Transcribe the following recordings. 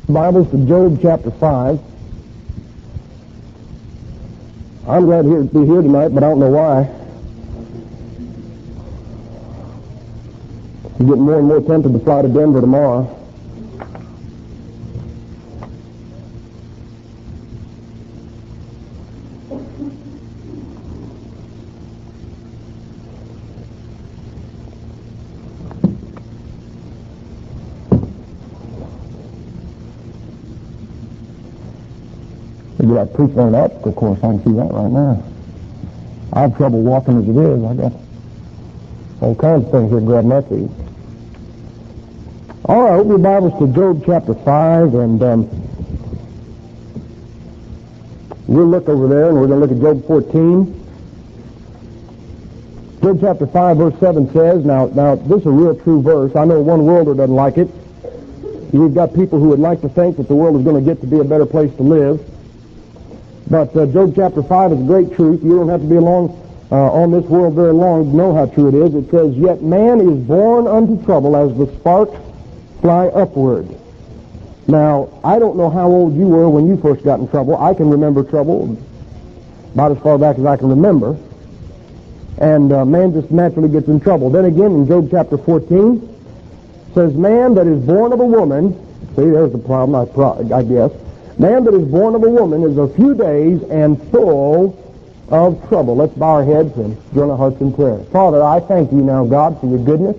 Bibles to Job chapter 5. I'm glad to be here tonight, but I don't know why. I'm getting more and more tempted to fly to Denver tomorrow. Maybe I preach on an obstacle course. I can see that right now. I have trouble walking as it is. I got all kinds of things here grabbing my feet. All right, open your Bibles to Job chapter 5, and we'll look over there, and we're going to look at Job 14. Job chapter 5, verse 7 says, now this is a real true verse. I know one worlder doesn't like it. We've got people who would like to think that the world is going to get to be a better place to live. But Job chapter 5 is a great truth. You don't have to be along on this world very long to know how true it is. It says, "Yet man is born unto trouble as the sparks fly upward." Now, I don't know how old you were when you first got in trouble. I can remember trouble about as far back as I can remember. And man just naturally gets in trouble. Then again, in Job chapter 14, it says, "Man that is born of a woman," see, there's the problem, I guess. "Man that is born of a woman is a few days and full of trouble." Let's bow our heads and join our hearts in prayer. Father, I thank you now, God, for your goodness.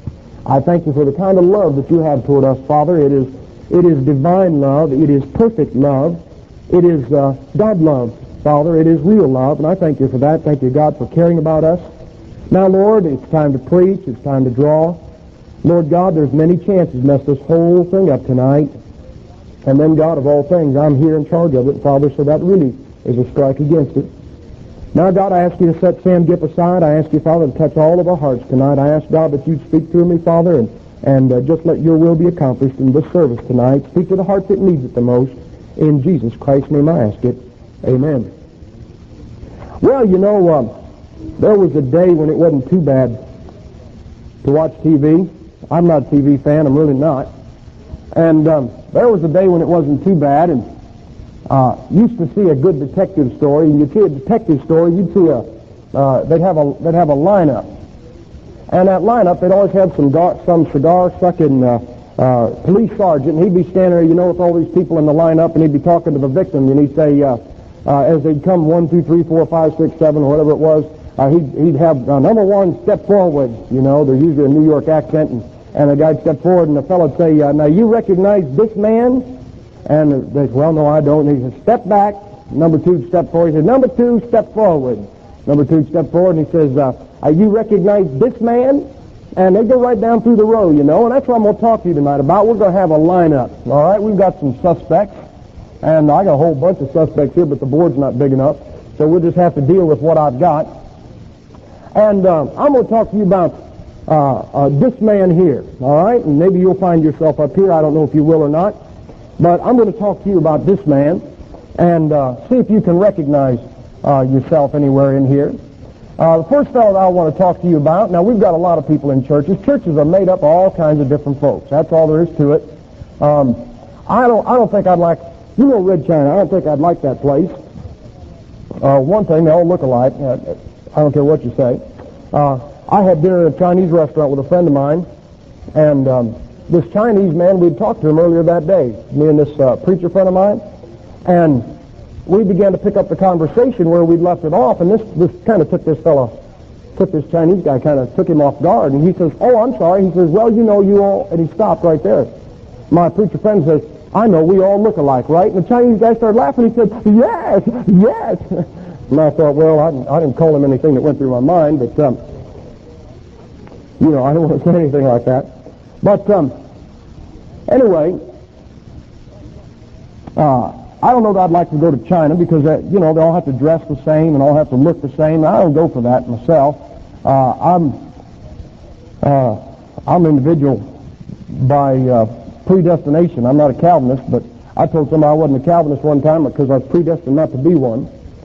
I thank you for the kind of love that you have toward us, Father. It is divine love. It is perfect love. It is God love, Father. It is real love, and I thank you for that. Thank you, God, for caring about us. Now, Lord, it's time to preach. It's time to draw. Lord God, there's many chances to mess this whole thing up tonight. And then, God, of all things, I'm here in charge of it, Father, so that really is a strike against it. Now, God, I ask you to set Sam Gipp aside. I ask you, Father, to touch all of our hearts tonight. I ask, God, that you'd speak through me, Father, and just let your will be accomplished in this service tonight. Speak to the heart that needs it the most. In Jesus Christ's name I ask it. Amen. Well, you know, there was a day when it wasn't too bad to watch TV. I'm not a TV fan. I'm really not. And there was a day when it wasn't too bad, and used to see a good detective story. And you'd see a detective story, you'd see they'd have a lineup, and that lineup they'd always have some cigar-sucking police sergeant. And he'd be standing there, you know, with all these people in the lineup, and he'd be talking to the victim, and he'd say, as they'd come 1, 2, 3, 4, 5, 6, 7, or whatever it was, he'd have number one, step forward. You know, there's usually a New York accent, and the guy'd step forward, and the fellow'd say, "Now you recognize this man?" And they said, "Well, no, I don't." And he said, "Step back." Number two, step forward. He said, "Number two, step forward." Number two, step forward, and he says, "You recognize this man?" And they go right down through the row, you know, and that's what I'm going to talk to you tonight about. We're going to have a lineup, all right? We've got some suspects, and I got a whole bunch of suspects here, but the board's not big enough, so we'll just have to deal with what I've got. And I'm going to talk to you about this man here, all right? And maybe you'll find yourself up here. I don't know if you will or not. But I'm going to talk to you about this man and see if you can recognize yourself anywhere in here. The first fellow that I want to talk to you about, now we've got a lot of people in churches. Churches are made up of all kinds of different folks. That's all there is to it. I don't think I'd like, you know, Red China, I don't think I'd like that place. One thing, they all look alike. I don't care what you say. I had dinner at a Chinese restaurant with a friend of mine, and this Chinese man, we'd talked to him earlier that day, me and this preacher friend of mine, and we began to pick up the conversation where we'd left it off, and this kind of took this Chinese guy, kind of took him off guard, and he says, "Oh, I'm sorry." He says, "Well, you know, you all," and he stopped right there. My preacher friend says, "I know, we all look alike, right?" And the Chinese guy started laughing. He said, "Yes, yes." And I thought, well, I didn't call him anything that went through my mind, but, you know, I don't want to say anything like that. But anyway, I don't know that I'd like to go to China because, you know, they all have to dress the same and all have to look the same. I don't go for that myself. I'm an individual by predestination. I'm not a Calvinist, but I told somebody I wasn't a Calvinist one time because I was predestined not to be one.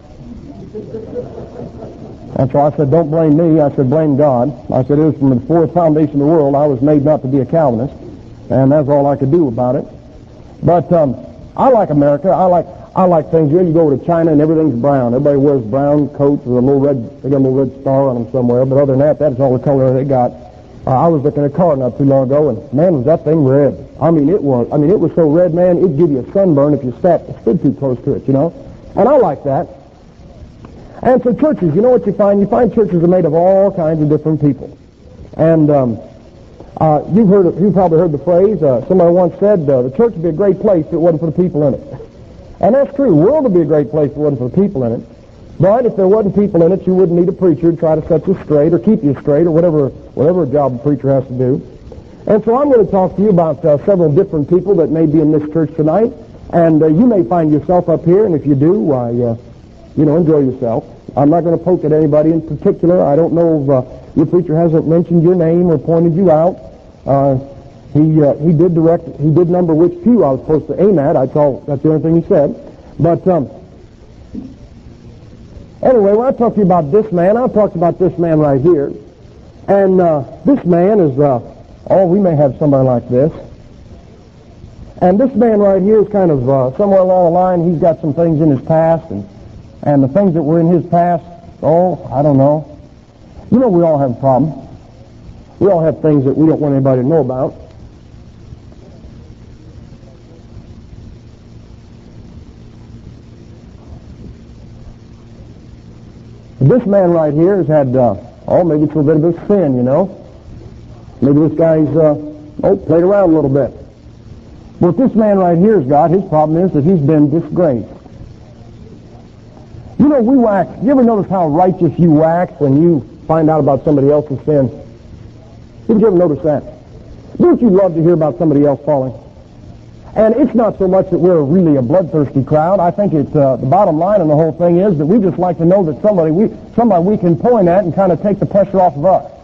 And so I said, "Don't blame me." I said, "Blame God." I said, "It was from before the foundation of the world. I was made not to be a Calvinist." And that's all I could do about it. But I like America. I like things here. You go over to China and everything's brown. Everybody wears brown coats with a little red. They got a little red star on them somewhere. But other than that, that's all the color they got. I was looking at a car not too long ago, and man, was that thing red. I mean, it was so red, man, it'd give you a sunburn if you stood too close to it, you know. And I like that. And so churches, you know what you find? You find churches are made of all kinds of different people. And you've probably heard the phrase, somebody once said, the church would be a great place if it wasn't for the people in it. And that's true. The world would be a great place if it wasn't for the people in it. But if there wasn't people in it, you wouldn't need a preacher to try to set you straight or keep you straight or whatever job a preacher has to do. And so I'm going to talk to you about several different people that may be in this church tonight. And you may find yourself up here, and if you do, enjoy yourself. I'm not going to poke at anybody in particular. I don't know if your preacher hasn't mentioned your name or pointed you out. He did number which pew I was supposed to aim at. That's the only thing he said. But anyway, when I talk to you about this man, I'll talk about this man right here. And this man is, we may have somebody like this. And this man right here is kind of somewhere along the line, he's got some things in his past, and the things that were in his past, I don't know. You know, we all have problems. We all have things that we don't want anybody to know about. This man right here has had, maybe it's a bit of a sin, you know. Maybe this guy's, played around a little bit. What this man right here has got, his problem is that he's been disgraced. You know, we wax. You ever notice how righteous you wax when you find out about somebody else's sin? Did you ever notice that? Don't you love to hear about somebody else falling? And it's not so much that we're really a bloodthirsty crowd. I think the bottom line on the whole thing is that we just like to know that somebody we can point at and kind of take the pressure off of us.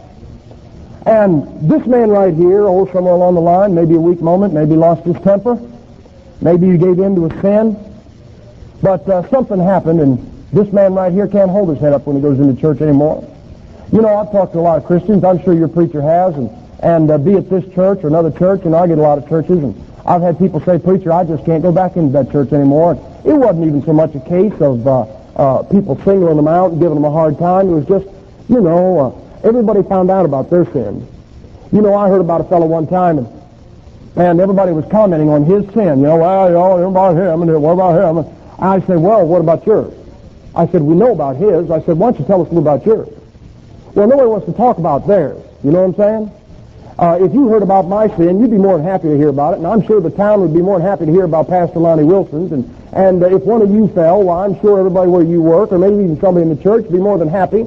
And this man right here, somewhere along the line, maybe a weak moment, maybe lost his temper, maybe he gave in to a sin, but something happened, and this man right here can't hold his head up when he goes into church anymore. You know, I've talked to a lot of Christians. I'm sure your preacher has, and be it this church or another church, and I get a lot of churches, and I've had people say, "Preacher, I just can't go back into that church anymore." It wasn't even so much a case of people singling them out and giving them a hard time. It was just, everybody found out about their sins. You know, I heard about a fellow one time, and everybody was commenting on his sin. What about him? And what about him? And I said, well, what about yours? I said, we know about his. I said, why don't you tell us a little about yours? Well, nobody wants to talk about theirs. You know what I'm saying? If you heard about my sin, you'd be more than happy to hear about it, and I'm sure the town would be more than happy to hear about Pastor Lonnie Wilson's. And if one of you fell, well, I'm sure everybody where you work, or maybe even somebody in the church, would be more than happy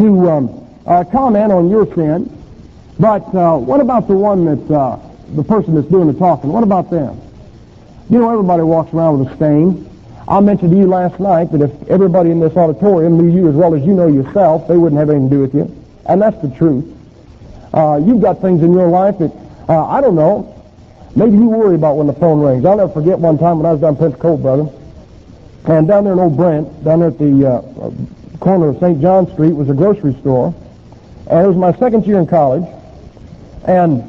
to comment on your sin. But what about the one that the person that's doing the talking? What about them? You know, everybody walks around with a stain. I mentioned to you last night that if everybody in this auditorium knew you as well as you know yourself, they wouldn't have anything to do with you. And that's the truth. You've got things in your life that, I don't know, maybe you worry about when the phone rings. I'll never forget one time when I was down Pensacola, brother, and down there in Old Brent, down there at the corner of St. John Street was a grocery store, and it was my second year in college, and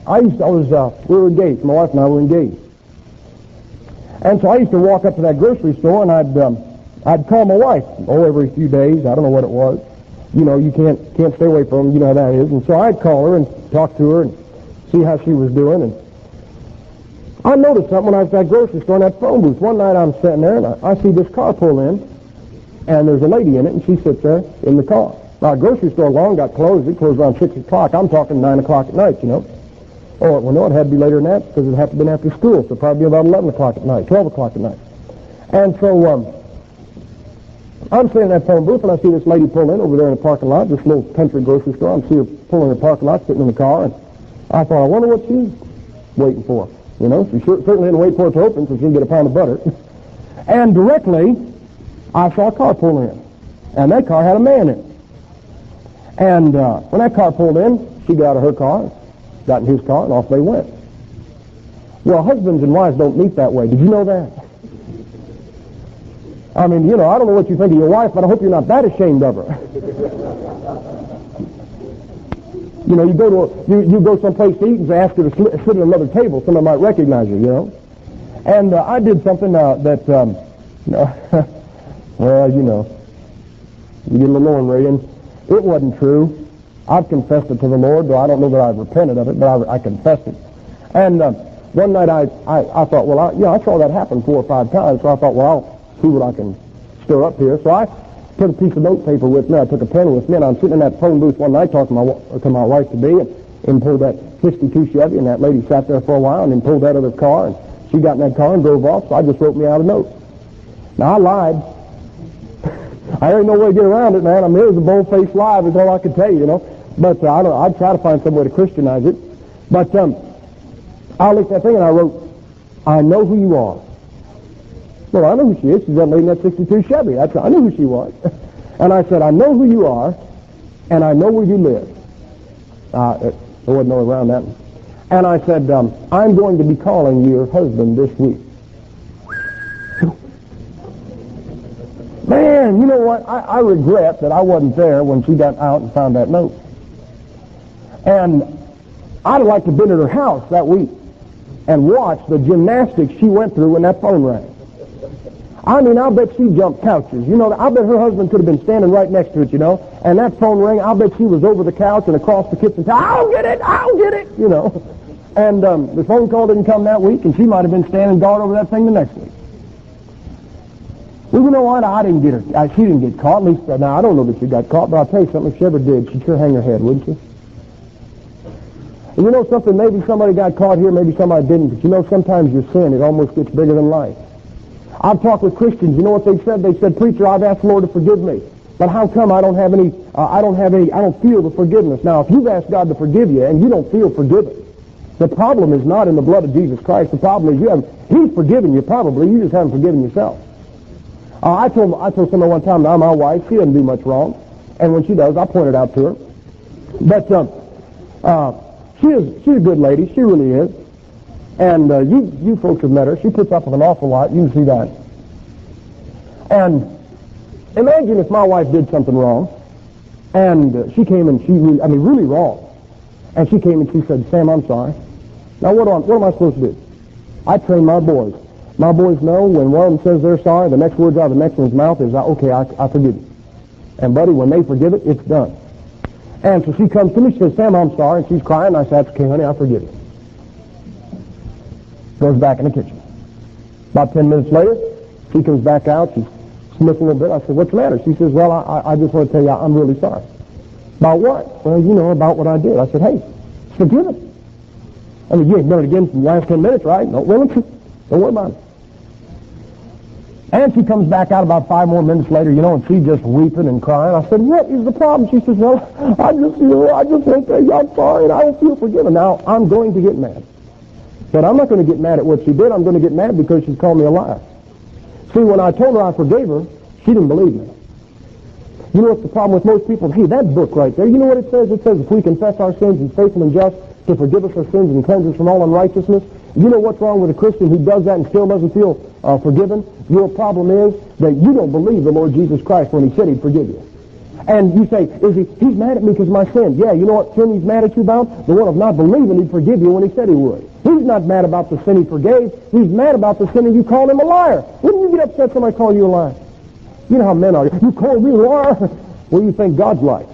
we were engaged. My wife and I were engaged. And so I used to walk up to that grocery store, and I'd call my wife, every few days. I don't know what it was. You know, you can't stay away from them. You know how that is. And so I'd call her and talk to her and see how she was doing. And I noticed something when I was at that grocery store in that phone booth. One night I'm sitting there, and I see this car pull in, and there's a lady in it, and she sits there in the car. Now, the grocery store long got closed. It closed around 6 o'clock. I'm talking 9 o'clock at night, you know. Oh, well, no, it had to be later than that because it had to have been after school, so probably about 11 o'clock at night, 12 o'clock at night. And so I'm sitting in that phone booth, and I see this lady pull in over there in the parking lot, this little country grocery store. I see her pulling in the parking lot, sitting in the car, and I thought, I wonder what she's waiting for. You know, she certainly didn't wait for it to open so she can get a pound of butter. And directly, I saw a car pull in, and that car had a man in it. And when that car pulled in, she got out of her car, got in his car, and off they went. Well, husbands and wives don't meet that way. Did you know that? I mean, you know, I don't know what you think of your wife, but I hope you're not that ashamed of her. You know, you go someplace to eat and ask her to sit at another table. Somebody might recognize you, you know. And I did something that, well, you know, you get a little ornery, it wasn't true. I've confessed it to the Lord, though I don't know that I've repented of it, but I confessed it. And one night I thought, well, I saw that happen 4 or 5 times, so I thought, well, I'll see what I can stir up here. So I put a piece of notepaper with me, I took a pen with me, and I'm sitting in that phone booth one night talking to my wife-to-be, and pulled that 62 Chevy, and that lady sat there for a while, and then pulled that other car, and she got in that car and drove off, so I just wrote me out a note. Now, I lied. I ain't no way to get around it, man. I mean, it was a bold-faced lie, is all I could tell you, you know. But I'd try to find some way to Christianize it. But I looked at that thing and I wrote, I know who you are. Well, I know who she is. She's that lady in that 62 Chevy. I knew who she was. And I said, I know who you are, and I know where you live. There wasn't no way around that. And I said, I'm going to be calling your husband this week. Man, you know what? I regret that I wasn't there when she got out and found that note. And I'd have liked to have been at her house that week and watched the gymnastics she went through when that phone rang. I mean, I'll bet she jumped couches. You know, I bet her husband could have been standing right next to it, you know, and that phone rang, I'll bet she was over the couch and across the kitchen table. I'll get it, you know. And the phone call didn't come that week, and she might have been standing guard over that thing the next week. Well, you know what? I didn't get her. She didn't get caught. At least, now, I don't know that she got caught, but I'll tell you something. If she ever did, she'd sure hang her head, wouldn't she? And you know something? Maybe somebody got caught here, maybe somebody didn't. But you know, sometimes your sin, it almost gets bigger than life. I've talked with Christians. You know what they said? They said, preacher, I've asked the Lord to forgive me. But how come I don't feel the forgiveness? Now, if you've asked God to forgive you and you don't feel forgiven, the problem is not in the blood of Jesus Christ. The problem is He's forgiven you probably. You just haven't forgiven yourself. I told someone one time, now my wife, she doesn't do much wrong. And when she does, I point it out to her. But she's a good lady. She really is. And you folks have met her. She puts up with an awful lot. You can see that. And imagine if my wife did something wrong, and she came and really wrong. And she came and she said, Sam, I'm sorry. Now, what am I supposed to do? I train my boys. My boys know when one of them says they're sorry, the next words out of the next one's mouth is, okay, I forgive you. And, buddy, when they forgive it, it's done. And so she comes to me, she says, Sam, I'm sorry. And she's crying. And I said, that's okay, honey, I forgive you. Goes back in the kitchen. About 10 minutes later, she comes back out. She's sniffing a little bit. I said, what's the matter? She says, well, I just want to tell you, I'm really sorry. About what? Well, you know, about what I did. I said, hey, it's forgiven. I mean, you ain't done it again for the last 10 minutes, right? No, well, don't worry about it. And she comes back out about 5 more minutes later, you know, and she's just weeping and crying. I said, what is the problem? She says, well, I just want to tell you I'm sorry, and I don't feel forgiven. Now, I'm going to get mad. But I'm not going to get mad at what she did. I'm going to get mad because she's called me a liar. See, when I told her I forgave her, she didn't believe me. You know what's the problem with most people? Hey, that book right there, you know what it says? It says if we confess our sins, He's faithful and just to forgive us our sins and cleanse us from all unrighteousness. You know what's wrong with a Christian who does that and still doesn't feel forgiven? Your problem is that you don't believe the Lord Jesus Christ when He said He'd forgive you. And you say, He's mad at me because of my sin. Yeah, you know what sin He's mad at you about? The one of not believing He'd forgive you when He said He would. He's not mad about the sin He forgave. He's mad about the sin that you called Him a liar. Wouldn't you get upset somebody call you a liar? You know how men are. You call me a liar? What do you think God's like?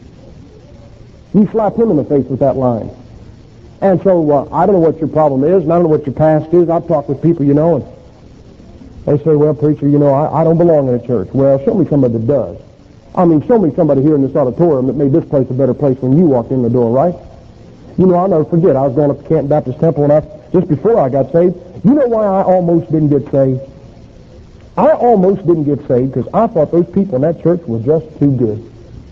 You slap Him in the face with that line. And so I don't know what your problem is, and I don't know what your past is. I've talked with people, you know, and they say, well, preacher, you know, I don't belong in a church. Well, show me somebody that does. I mean, show me somebody here in this auditorium that made this place a better place when you walked in the door, right? You know, I'll never forget. I was going up to Canton Baptist Temple, and just before I got saved, you know why I almost didn't get saved? I almost didn't get saved because I thought those people in that church were just too good.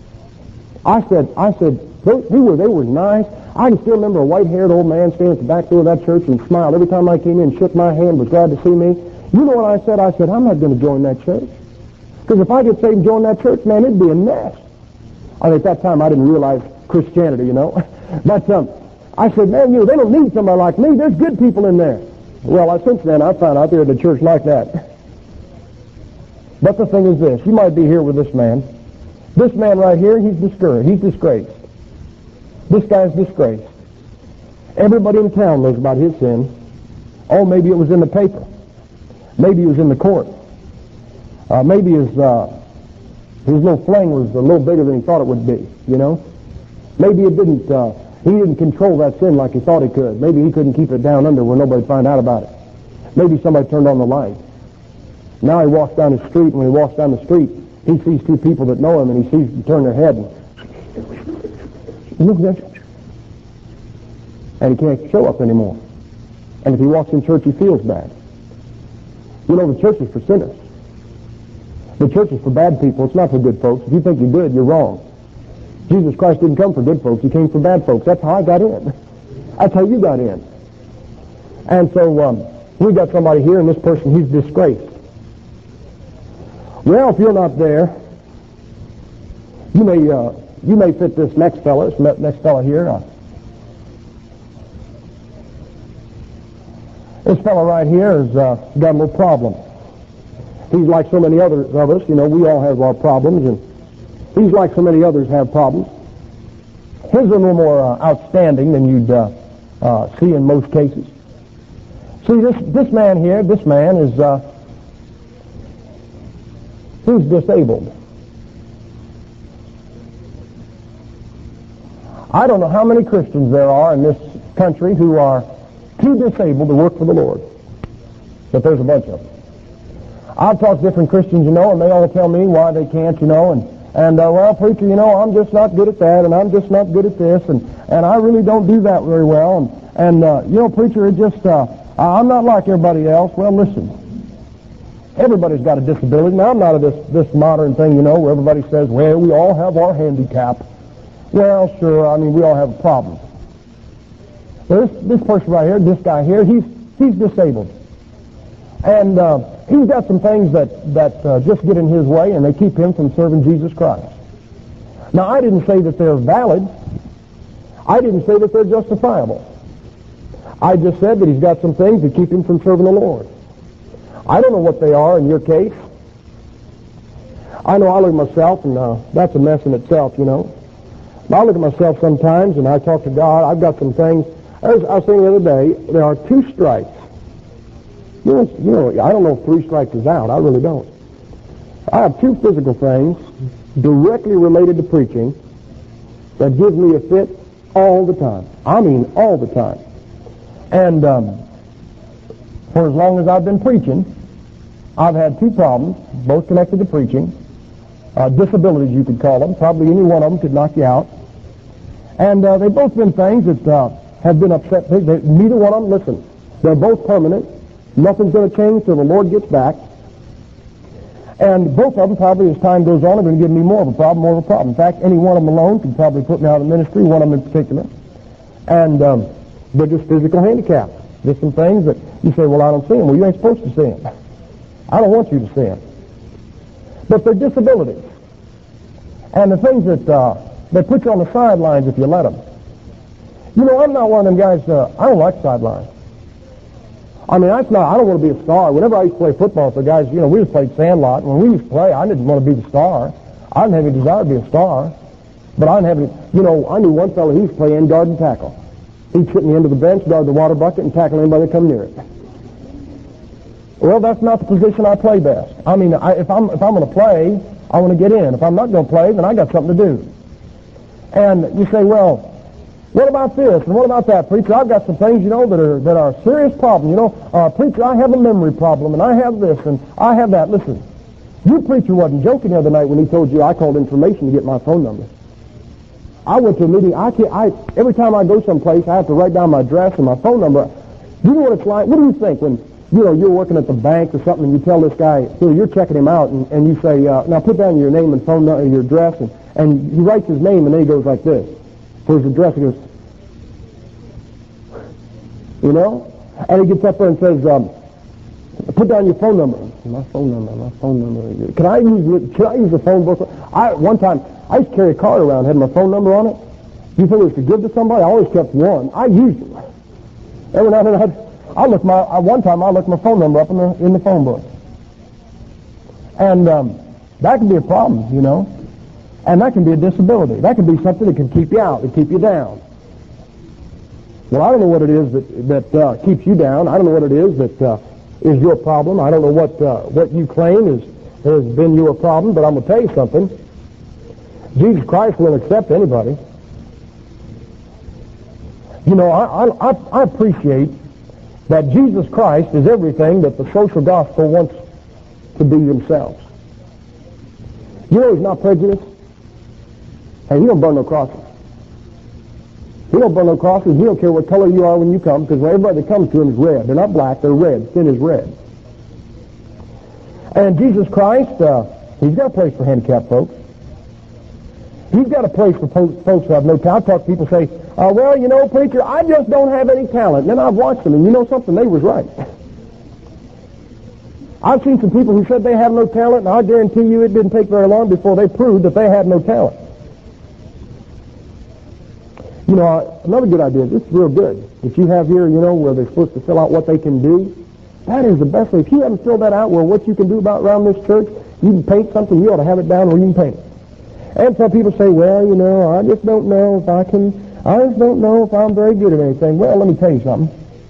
I said, they were nice. I can still remember a white-haired old man standing at the back door of that church and smiled every time I came in, shook my hand, was glad to see me. You know what I said? I said, I'm not going to join that church. Because if I get saved and join that church, man, it'd be a mess. I mean, at that time, I didn't realize Christianity, you know. But I said, man, you know, they don't need somebody like me. There's good people in there. Well, since then, I found out there's a church like that. But the thing is this. You might be here with this man. This man right here, he's discouraged. He's disgraced. This guy's disgraced. Everybody in town knows about his sin. Oh, maybe it was in the paper. Maybe it was in the court. Maybe his little fling was a little bigger than he thought it would be, you know. Maybe he didn't control that sin like he thought he could. Maybe he couldn't keep it down under where nobody would find out about it. Maybe somebody turned on the light. Now he walks down the street, and when he walks down the street, he sees two people that know him, and he sees them turn their head, and look at that. And he can't show up anymore. And if he walks in church, he feels bad. You know, the church is for sinners. The church is for bad people. It's not for good folks. If you think you're good, you're wrong. Jesus Christ didn't come for good folks. He came for bad folks. That's how I got in. That's how you got in. And so we got somebody here, and this person, he's disgraced. Well, if you're not there, you may fit this next fella here. This fellow right here has got a little problem. He's like so many others of us. You know, we all have our problems, and he's like so many others have problems. His are a little more outstanding than you'd see in most cases. See, this man here, is he's disabled. I don't know how many Christians there are in this country who are too disabled to work for the Lord. But there's a bunch of them. I've talked to different Christians, you know, and they all tell me why they can't, you know, and well, preacher, you know, I'm just not good at that, and I'm just not good at this, and I really don't do that very well, and you know, preacher, it just, I'm not like everybody else. Well, listen. Everybody's got a disability. Now, I'm not of this modern thing, you know, where everybody says, well, we all have our handicap. Well, sure, I mean, we all have a problem. This person right here, this guy here, he's disabled. And he's got some things that just get in his way, and they keep him from serving Jesus Christ. Now, I didn't say that they're valid. I didn't say that they're justifiable. I just said that he's got some things that keep him from serving the Lord. I don't know what they are in your case. I know I look at myself, and that's a mess in itself, you know. But I look at myself sometimes, and I talk to God. I've got some things. As I was saying the other day, there are 2 strikes. You know, I don't know if 3 strikes is out. I really don't. I have 2 physical things directly related to preaching that give me a fit all the time. I mean, all the time. And for as long as I've been preaching, I've had 2 problems, both connected to preaching. Disabilities, you could call them. Probably any one of them could knock you out. And they've both been things that have been upset. Neither one of them, listen, they're both permanent. Nothing's going to change till the Lord gets back. And both of them, probably as time goes on, are going to give me more of a problem. In fact, any one of them alone could probably put me out of ministry, one of them in particular. And they're just physical handicaps. There's some things that you say, well, I don't see them. Well, you ain't supposed to see them. I don't want you to see them. But they're disabilities. And the things that they put you on the sidelines if you let them. You know, I'm not one of them guys, I don't like sidelines. I mean, I don't want to be a star. Whenever I used to play football with the guys, you know, we just played Sandlot. When we used to play, I didn't want to be the star. I didn't have any desire to be a star. But I didn't have any, you know, I knew one fellow, he used to play end guard and tackle. He'd sit in the end of the bench, guard the water bucket, and tackle anybody that come near it. Well, that's not the position I play best. I mean, if I'm going to play, I want to get in. If I'm not going to play, then I got something to do. And you say, well, what about this and what about that, preacher? I've got some things, you know, that are a serious problem. You know, preacher, I have a memory problem, and I have this, and I have that. Listen, your preacher wasn't joking the other night when he told you I called information to get my phone number. I went to a meeting. Every time I go someplace, I have to write down my address and my phone number. You know what it's like? What do you think when, you know, you're working at the bank or something, and you tell this guy, so you're checking him out, and you say, now put down your name and phone number, your address, and he writes his name, and then he goes like this. For his address, he goes, you know? And he gets up there and says, put down your phone number. My phone number. Can I use the phone book? One time, I used to carry a card around, had my phone number on it. You think it was to give to somebody? I always kept one. I used it. Every now and then one time I looked my phone number up in the phone book. And that can be a problem, you know. And that can be a disability. That can be something that can keep you out, and keep you down. Well, I don't know what it is that keeps you down. I don't know what it is that is your problem. I don't know what you claim has been your problem, but I'm going to tell you something. Jesus Christ will accept anybody. You know, I appreciate that Jesus Christ is everything that the social gospel wants to be themselves. You know he's not prejudiced. Hey, he don't burn no crosses. He don't burn no crosses. He don't care what color you are when you come, because everybody that comes to him is red. They're not black, they're red. Sin is red. And Jesus Christ, he's got a place for handicapped folks. He's got a place for folks who have no talent. I talk to people say, well, you know, preacher, I just don't have any talent. And then I've watched them, and you know something? They was right. I've seen some people who said they have no talent, and I guarantee you it didn't take very long before they proved that they had no talent. You know, another good idea, this is real good. If you have here, you know, where they're supposed to fill out what they can do, that is the best way. If you haven't filled that out, where what you can do around this church, you can paint something, you ought to have it down where you can paint it. And some people say, well, you know, I just don't know if I'm very good at anything. Well, let me tell you something.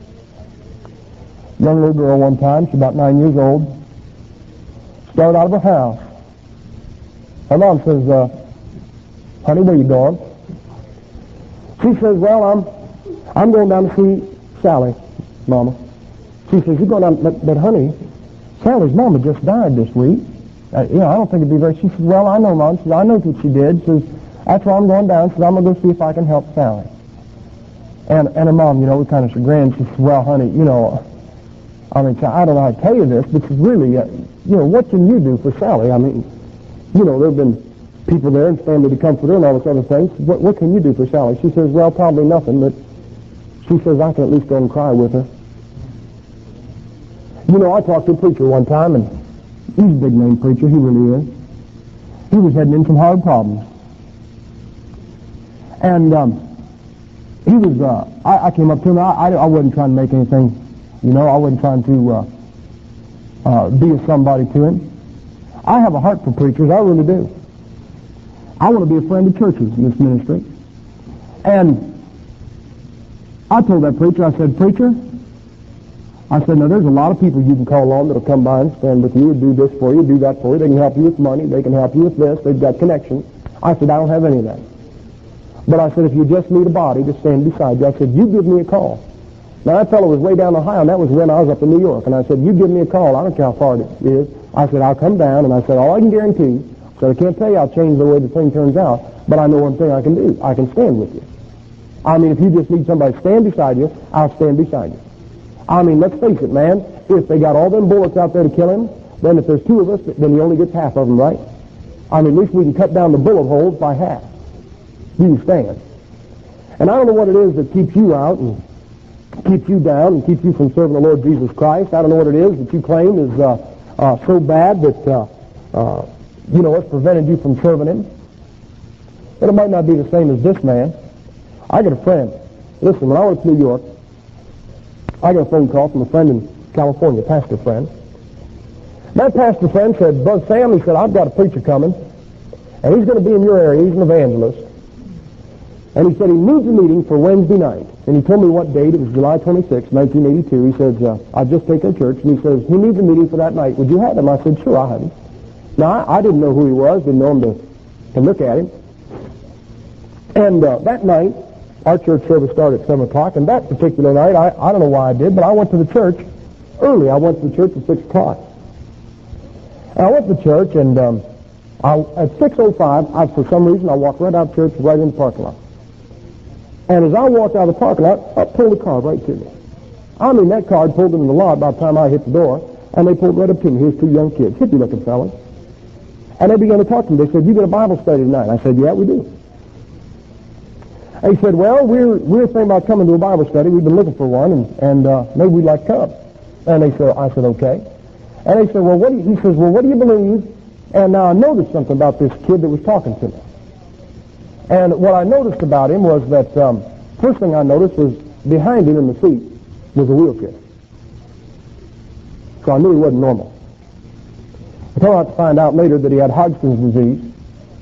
Young little girl one time, she's about 9 years old, started out of her house. Her mom says, honey, where you going? She says, well, I'm going down to see Sally, Mama. She says, you're going down, but honey, Sally's mama just died this week. I don't think it'd be very... She says, well, I know, Mom. She says, I know what she did. She says, that's why I'm going down. She says, I'm going to go see if I can help Sally. And her mom, you know, we kind of chagrined. She says, well, honey, you know, I mean, I don't know how to tell you this, but she's really, you know, what can you do for Sally? I mean, you know, there have been people there and family to comfort her and all this other things. What can you do for Sally? She says, well, probably nothing, but she says, I can at least go and cry with her. You know, I talked to a preacher one time, and he's a big-name preacher. He really is. He was heading in some hard problems. And he was, I came up to him. I wasn't trying to make anything, you know, I wasn't trying to be a somebody to him. I have a heart for preachers. I really do. I want to be a friend of churches in this ministry. And I told that preacher, I said, preacher, I said, now there's a lot of people you can call on that'll come by and stand with you and do this for you, do that for you. They can help you with money. They can help you with this. They've got connections. I said, I don't have any of that. But I said, if you just need a body to stand beside you, I said, you give me a call. Now that fellow was way down in Ohio, and that was when I was up in New York. And I said, you give me a call. I don't care how far it is. I said, I'll come down. And I said, all I can guarantee, so I can't tell you I'll change the way the thing turns out, but I know one thing I can do. I can stand with you. I mean, if you just need somebody to stand beside you, I'll stand beside you. I mean, let's face it, man. If they got all them bullets out there to kill him, then if there's two of us, then he only gets half of them, right? I mean, at least we can cut down the bullet holes by half. You can stand. And I don't know what it is that keeps you out and keeps you down and keeps you from serving the Lord Jesus Christ. I don't know what it is that you claim is so bad that, you know, it's prevented you from serving Him. But it might not be the same as this man. I got a friend. Listen, when I went to New York, I got a phone call from a friend in California, a pastor friend. That pastor friend said, Brother Sam, he said, I've got a preacher coming, and he's going to be in your area. He's an evangelist. And he said he needs a meeting for Wednesday night. And he told me what date. It was July 26, 1982. He says, I've just taken church. And he says, he needs a meeting for that night. Would you have him? I said, sure, I'll have him. Now, I didn't know who he was, didn't know him to look at him. And that night, our church service started at 7 o'clock, and that particular night, I don't know why I did, but I went to the church early. I went to the church at 6 o'clock. And I went to the church, and at 6:05, for some reason, I walked right out of church, right in the parking lot. And as I walked out of the parking lot, up pulled a car right to me. I mean, that car pulled into the lot by the time I hit the door, and they pulled right up to me. Here's two young kids, hippie-looking fellas. And they began to talk to me. They said, you get a Bible study tonight? I said, yeah, we do. They said, well, we're thinking about coming to a Bible study. We've been looking for one, and maybe we'd like to come. And I said, okay. And they said, well, he says, well, what do you believe? And now I noticed something about this kid that was talking to me. And what I noticed about him was that, first thing I noticed was behind him in the seat was a wheelchair. So I knew he wasn't normal. I turned out to find out later that he had Hodgkin's disease,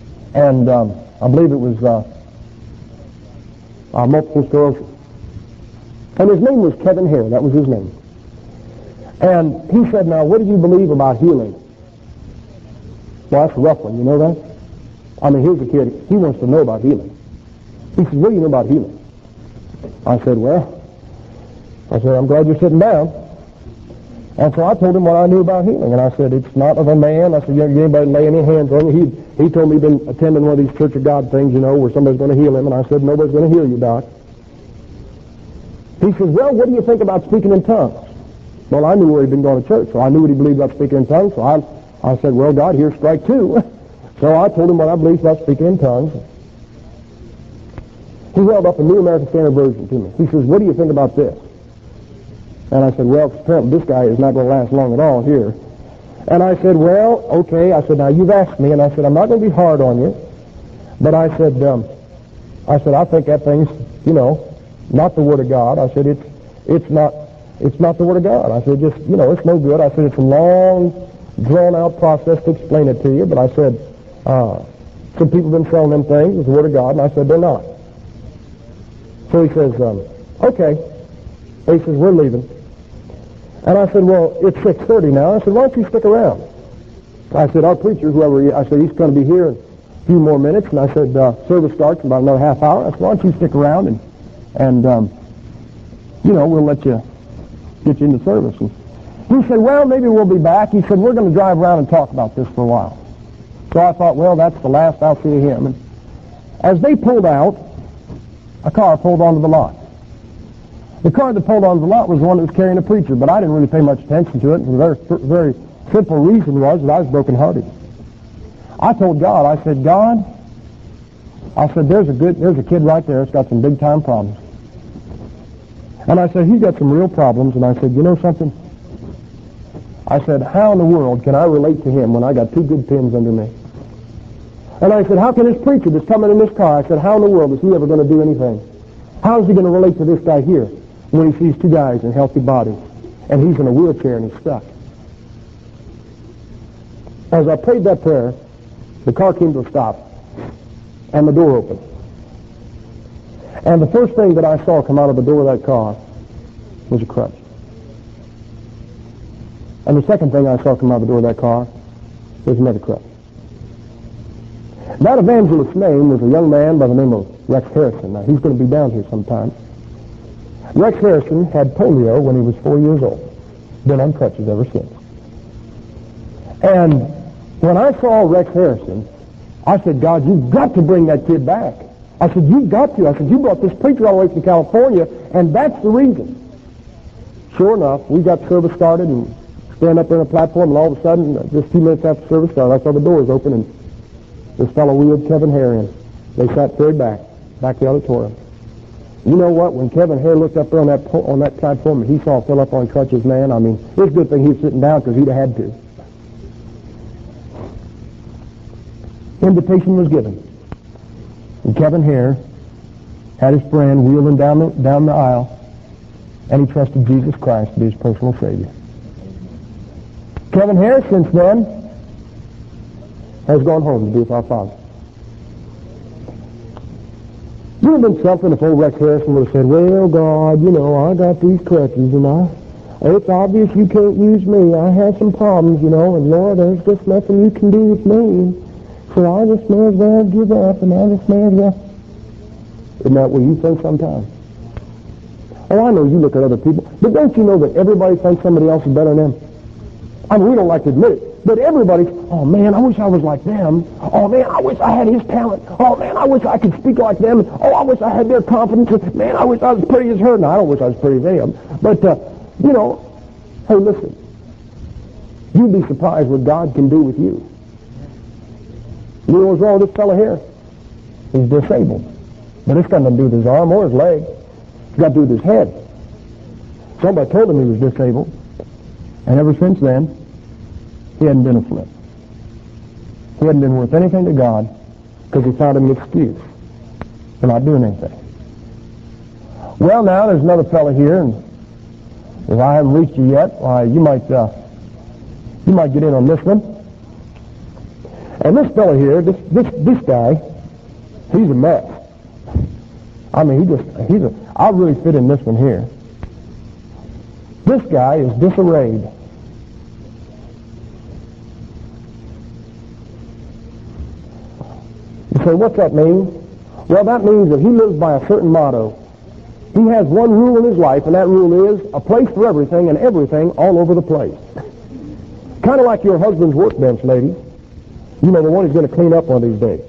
and I believe it was multiple sclerosis. And his name was Kevin Hare. That was his name. And he said, now, what do you believe about healing? Well, that's a rough one. You know that? I mean, here's a kid. He wants to know about healing. He said, what do you know about healing? I said, I'm glad you're sitting down. And so I told him what I knew about healing. And I said, it's not of a man. I said, anybody lay any hands on you? He told me he'd been attending one of these Church of God things, you know, where somebody's going to heal him. And I said, nobody's going to heal you, Doc. He says, well, what do you think about speaking in tongues? Well, I knew where he'd been going to church, so I knew what he believed about speaking in tongues. So I said, well, God, here's strike two. So I told him what I believed about speaking in tongues. He held up a New American Standard Version to me. He says, what do you think about this? And I said, well, apparently this guy is not going to last long at all here. And I said, well, okay. I said, now you've asked me, and I said, I'm not going to be hard on you. But I said, I think that thing's, not the Word of God. I said, it's not the Word of God. I said, it's no good. I said, it's a long, drawn-out process to explain it to you. But I said, some people have been selling them things as the Word of God, and I said, they're not. So he says, okay. He says, we're leaving. And I said, well, it's 6:30 now. I said, why don't you stick around? I said, our preacher, I said, he's going to be here in a few more minutes. And I said, service starts in about another half hour. I said, why don't you stick around and we'll let you get you into service. And he said, well, maybe we'll be back. He said, we're going to drive around and talk about this for a while. So I thought, well, that's the last I'll see of him. And as they pulled out, a car pulled onto the lot. The car that pulled onto the lot was the one that was carrying a preacher, but I didn't really pay much attention to it. And the very simple reason was that I was brokenhearted. I told God, I said, God, there's a kid right there that's got some big time problems. And I said, he's got some real problems. And I said, you know something? I said, how in the world can I relate to him when I got two good pins under me? And I said, how can this preacher that's coming in this car, I said, how in the world is he ever going to do anything? How is he going to relate to this guy here when he sees two guys in healthy bodies and he's in a wheelchair and he's stuck? As I prayed that prayer, the car came to a stop and the door opened. And the first thing that I saw come out of the door of that car was a crutch. And the second thing I saw come out of the door of that car was another crutch. That evangelist's name was a young man by the name of Rex Harrison. Now, he's going to be down here sometime. Rex Harrison had polio when he was 4 years old. Been on crutches ever since. And when I saw Rex Harrison, I said, God, you've got to bring that kid back. I said, you've got to. I said, you brought this preacher all the way from California, and that's the reason. Sure enough, we got service started and stand up there on the platform, and all of a sudden, just a few minutes after service started, I saw the doors open, and this fellow wheeled Kevin Hare in. They sat very back to the auditorium. You know what? When Kevin Hare looked up there on that platform and he saw Philip on crutches, man, I mean, it was a good thing he was sitting down because he'd have had to. Invitation was given. And Kevin Hare had his friend wheel him down the aisle, and he trusted Jesus Christ to be his personal Savior. Kevin Hare, since then, has gone home to be with our Father. It would have been something if old Rex Harrison would have said, well, God, I got these crutches, and it's obvious you can't use me. I have some problems, and Lord, there's just nothing you can do with me. So I just may as well give up, and I just may as well. Isn't that what you think sometimes? Oh, I know you look at other people, but don't you know that everybody thinks somebody else is better than them? I mean, we don't like to admit it, but everybody, oh man, I wish I was like them. Oh man, I wish I had his talent. Oh man, I wish I could speak like them. Oh, I wish I had their confidence. Man, I wish I was pretty as her. No, I don't wish I was pretty as them. But, hey, listen. You'd be surprised what God can do with you. You know what's wrong with this fellow here? He's disabled. But it's got nothing to do with his arm or his leg. It's got to do with his head. Somebody told him he was disabled. And ever since then, he hadn't been a flip. He hadn't been worth anything to God because he found him an excuse for not doing anything. Well, now, there's another fellow here, and if I haven't reached you yet, why, you might get in on this one. And this fellow here, this guy, he's a mess. I mean, I really fit in this one here. This guy is disarrayed. You say, what's that mean? Well, that means that he lives by a certain motto. He has one rule in his life, and that rule is a place for everything and everything all over the place. Kind of like your husband's workbench, ladies. You know, the one he's going to clean up one of these days.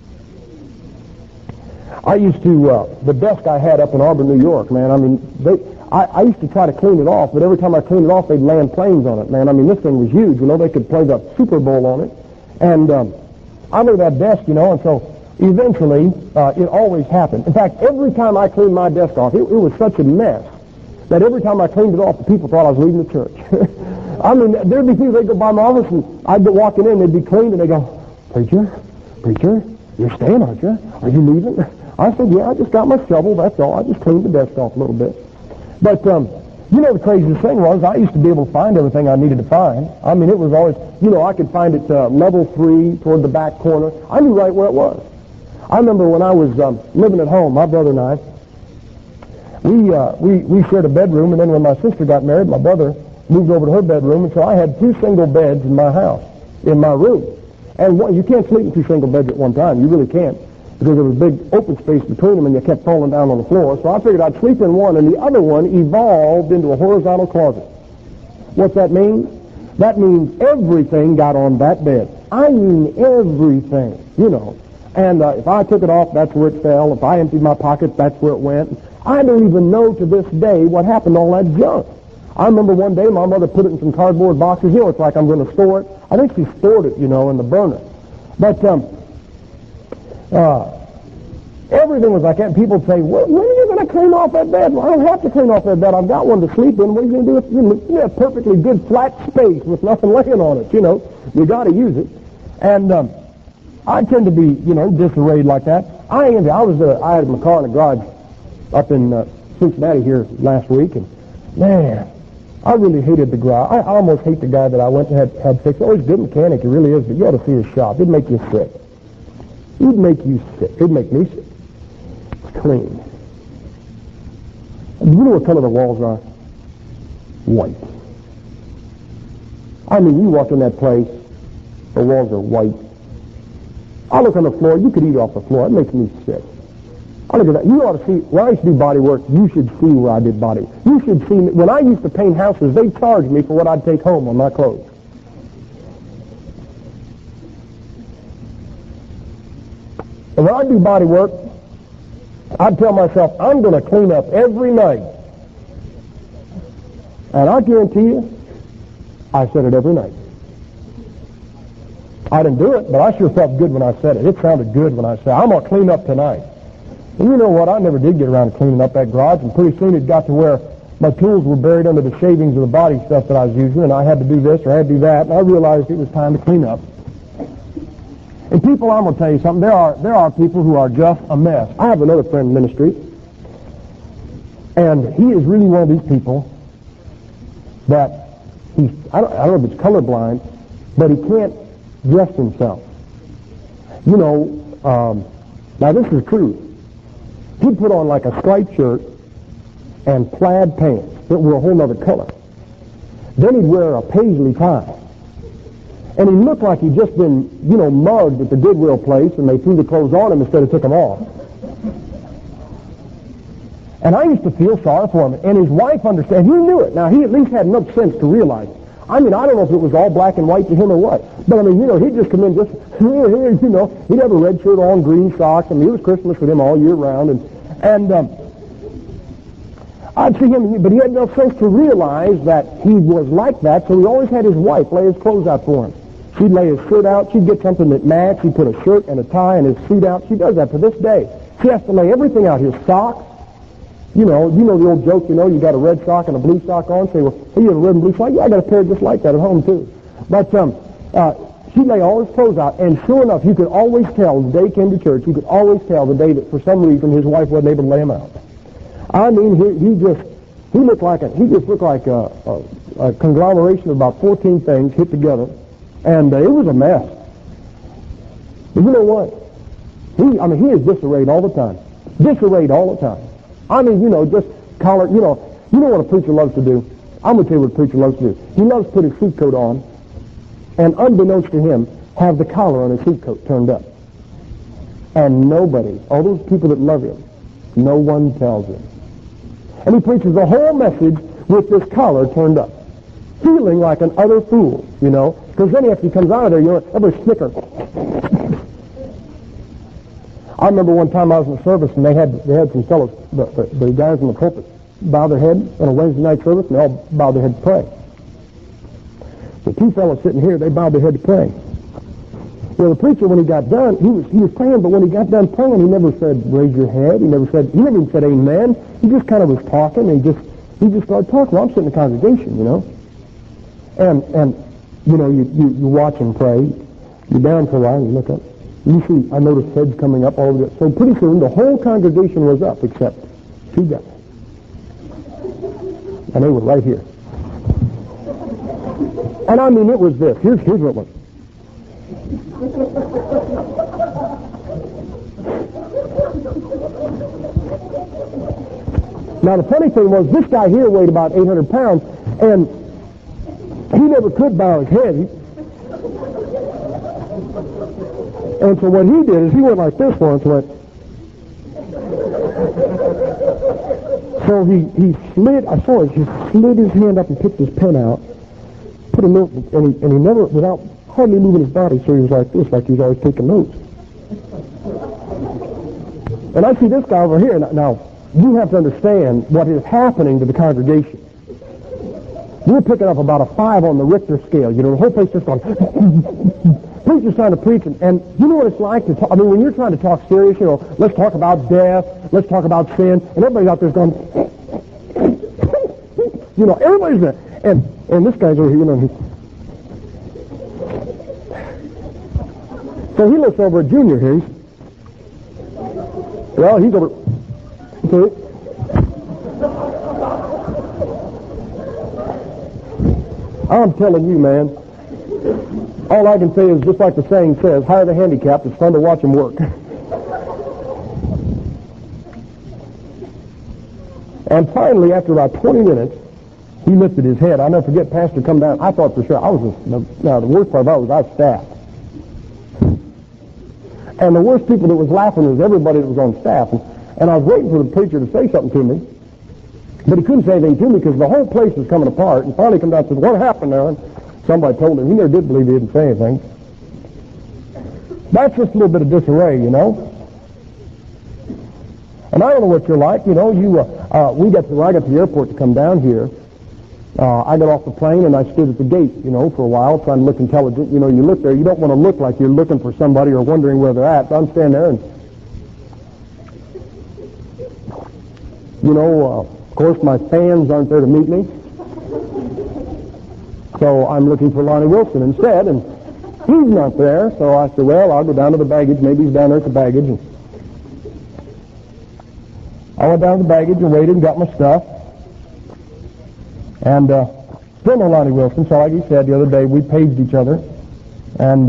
I used to, the desk I had up in Auburn, New York, man, I mean, I used to try to clean it off, but every time I cleaned it off, they'd land planes on it, man. I mean, this thing was huge, you know, they could play the Super Bowl on it. And I knew that desk, you know, and so eventually, it always happened. In fact, every time I cleaned my desk off, it was such a mess that every time I cleaned it off, the people thought I was leaving the church. I mean, there'd be people, they'd go by my office, and I'd be walking in, they'd be cleaned, and they'd go, Preacher, you're staying, aren't you? Are you leaving? I said, yeah, I just got my shovel, that's all. I just cleaned the desk off a little bit. But, you know, the craziest thing was I used to be able to find everything I needed to find. I mean, it was always, you know, I could find it level 3 toward the back corner. I knew right where it was. I remember when I was living at home, my brother and I, we shared a bedroom, and then when my sister got married, my brother moved over to her bedroom, and so I had 2 single beds in my house, in my room. And you can't sleep in 2 single beds at one time. You really can't, because there was a big open space between them, and you kept falling down on the floor. So I figured I'd sleep in one, and the other one evolved into a horizontal closet. What's that mean? That means everything got on that bed. I mean everything, you know. And if I took it off, that's where it fell. If I emptied my pockets, that's where it went. I don't even know to this day what happened to all that junk. I remember one day my mother put it in some cardboard boxes. You know, it's like I'm going to store it. I think she stored it, you know, in the burner. But everything was like that. And people say, when are you going to clean off that bed? Well, I don't have to clean off that bed. I've got one to sleep in. What are you going to do with a perfectly good flat space with nothing laying on it? You know, you got to use it. And I tend to be, you know, disarrayed like that. I had my car in the garage up in Cincinnati here last week, and man, I really hated the garage. I almost hate the guy that I went to had fixed. Oh, he's a good mechanic, he really is, but you ought to see his shop. It'd make you sick. It'd make you sick. It'd make me sick. It's clean. Do you know what color the walls are? White. I mean, you walk in that place, the walls are white. I look on the floor, you could eat off the floor. It makes me sick. I look at that. You ought to see, when I used to do body work, you should see where I did body work. You should see me. When I used to paint houses, they charged me for what I'd take home on my clothes. And when I do body work, I'd tell myself, I'm going to clean up every night. And I guarantee you, I said it every night. I didn't do it, but I sure felt good when I said it. It sounded good when I said, I'm going to clean up tonight. And you know what? I never did get around to cleaning up that garage, and pretty soon it got to where my tools were buried under the shavings of the body stuff that I was using, and I had to do this or I had to do that, and I realized it was time to clean up. And people, I'm going to tell you something, there are people who are just a mess. I have another friend in ministry, and he is really one of these people that I don't know if it's colorblind, but he can't dress himself. You know, now this is true. He'd put on like a striped shirt and plaid pants that were a whole other color. Then he'd wear a paisley tie. And he looked like he'd just been, you know, mugged at the Goodwill place, and they threw the clothes on him instead of took them off. And I used to feel sorry for him. And his wife understood. And he knew it. Now, he at least had enough sense to realize it. I mean, I don't know if it was all black and white to him or what. But, I mean, you know, he'd just come in just, you know, he'd have a red shirt on, green socks. I mean, it was Christmas with him all year round. And I'd see him, but he had enough sense to realize that he was like that, so he always had his wife lay his clothes out for him. She'd lay his shirt out. She'd get something that matched. She'd put a shirt and a tie and his suit out. She does that to this day. She has to lay everything out, his socks. You know the old joke, you know, you got a red sock and a blue sock on. Say, well, hey, you have a red and blue sock? Yeah, I got a pair just like that at home, too. But she'd lay all his clothes out, and sure enough, you could always tell the day he came to church, you could always tell the day that for some reason his wife wasn't able to lay him out. I mean, he looked like a conglomeration of about 14 things hit together, and it was a mess. But you know what? He is disarrayed all the time. Disarrayed all the time. I mean, you know, just collar, you know what a preacher loves to do? I'm going to tell you what a preacher loves to do. He loves to put his suit coat on, and unbeknownst to him, have the collar on his suit coat turned up. And nobody, all those people that love him, no one tells him. And he preaches the whole message with this collar turned up, feeling like an utter fool, you know, because then after he comes out of there, you know, everybody snicker. I remember one time I was in the service, and they had some fellows, the guys in the pulpit, bow their head in a Wednesday night service, and they all bowed their head to pray. The two fellows sitting here, they bowed their head to pray. Well, the preacher, when he got done, he was praying, but when he got done praying, he never said, raise your head. He never even said amen. He just kind of was talking, and he just started talking. Well, I'm sitting in the congregation, you know. And you know, you watch him pray. You're down for a while, and you look up. You see, I noticed heads coming up all over it. So pretty soon, the whole congregation was up, except two guys. And they were right here. And I mean, it was this. Here's what it was. Now, the funny thing was, this guy here weighed about 800 pounds, and he never could bow his head. And so what he did is he went like this once, went. So he slid, I saw it, he slid his hand up and picked his pen out, put a note, and he never, without hardly moving his body, so he was like this, like he was always taking notes. And I see this guy over here. Now, you have to understand what is happening to the congregation. We're picking up about a 5 on the Richter scale. You know, the whole place just going, preacher's trying to preach, and you know what it's like to talk. I mean, when you're trying to talk serious, you know, let's talk about death, let's talk about sin, and everybody's out there going, you know, everybody's there. And this guy's over here, you know, so he looks over at Junior here. Well, he's over. Okay. I'm telling you, man, all I can say is just like the saying says, hire the handicapped, it's fun to watch them work. And finally, after about 20 minutes, he lifted his head. I'll never forget, Pastor come down. I thought for sure, now the worst part about it was I was staff. And the worst people that was laughing was everybody that was on staff. And I was waiting for the preacher to say something to me. But he couldn't say anything to me because the whole place was coming apart. And finally he came down and said, what happened there? And somebody told him. He never did believe he didn't say anything. That's just a little bit of disarray, you know. And I don't know what you're like. You know, I got to the airport to come down here. I got off the plane and I stood at the gate, you know, for a while trying to look intelligent. You know, you look there, you don't want to look like you're looking for somebody or wondering where they're at. So I'm standing there and, you know, of course my fans aren't there to meet me. So I'm looking for Lonnie Wilson instead, and he's not there. So I said, well, I'll go down to the baggage. Maybe he's down there at the baggage. And I went down to the baggage and waited and got my stuff. And still no Lonnie Wilson, so like he said the other day, we paged each other. And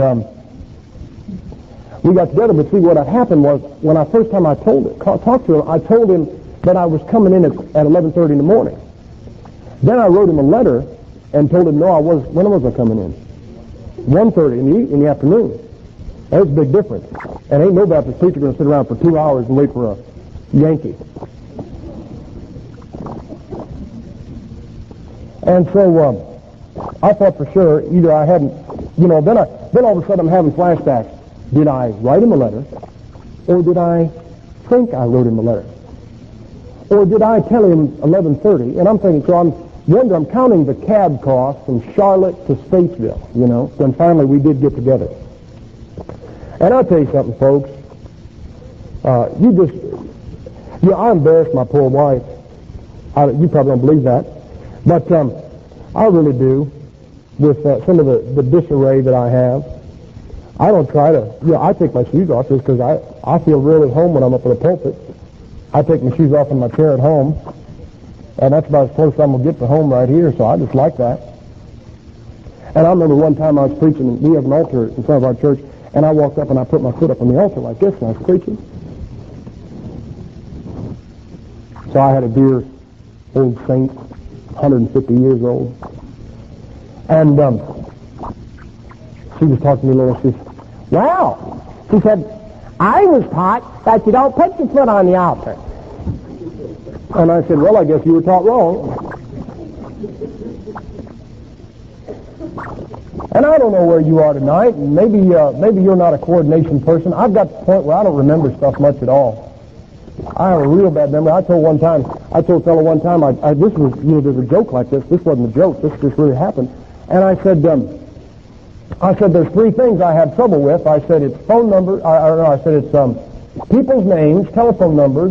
we got together, but see, what had happened was, when first time I talked to him, I told him that I was coming in at 11:30 in the morning. Then I wrote him a letter and told him, no, when was I coming in? 1:30 in the afternoon. That's a big difference. And ain't no Baptist preacher going to sit around for 2 hours and wait for a Yankee. And so I thought for sure either I hadn't, you know, then all of a sudden I'm having flashbacks. Did I write him a letter? Or did I think I wrote him a letter? Or did I tell him 11:30? And I'm thinking, so I'm counting the cab cost from Charlotte to Statesville, you know, when finally we did get together. And I'll tell you something, folks. I embarrassed my poor wife. You probably don't believe that. But I really do, with some of the disarray that I have. I don't try to, I take my shoes off just because I feel really at home when I'm up in the pulpit. I take my shoes off in my chair at home, and that's about as close as I'm going to get to home right here, so I just like that. And I remember one time I was preaching, and we have an altar in front of our church, and I walked up and I put my foot up on the altar like this, and I was preaching. So I had a dear old saint 150 years old. And she was talking to me a little. She said, well, she said, I was taught that you don't put your foot on the altar. And I said, well, I guess you were taught wrong. And I don't know where you are tonight. Maybe you're not a coordination person. I've got to the point where I don't remember stuff much at all. I have a real bad memory. I told a fellow one time, this was, there's a joke like this. This wasn't a joke. This just really happened. And I said, there's three things I have trouble with. I said, it's phone number. I said, it's people's names, telephone numbers,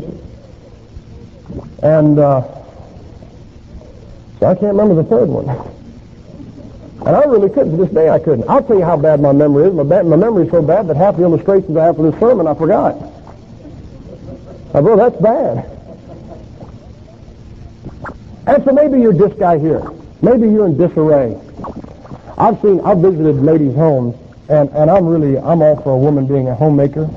and so I can't remember the third one. And I really couldn't. To this day, I couldn't. I'll tell you how bad my memory is. My memory is so bad that half the illustrations I have for this sermon I forgot. Well, that's bad. And so maybe you're this guy here. Maybe you're in disarray. I've visited ladies' homes, and I'm all for a woman being a homemaker.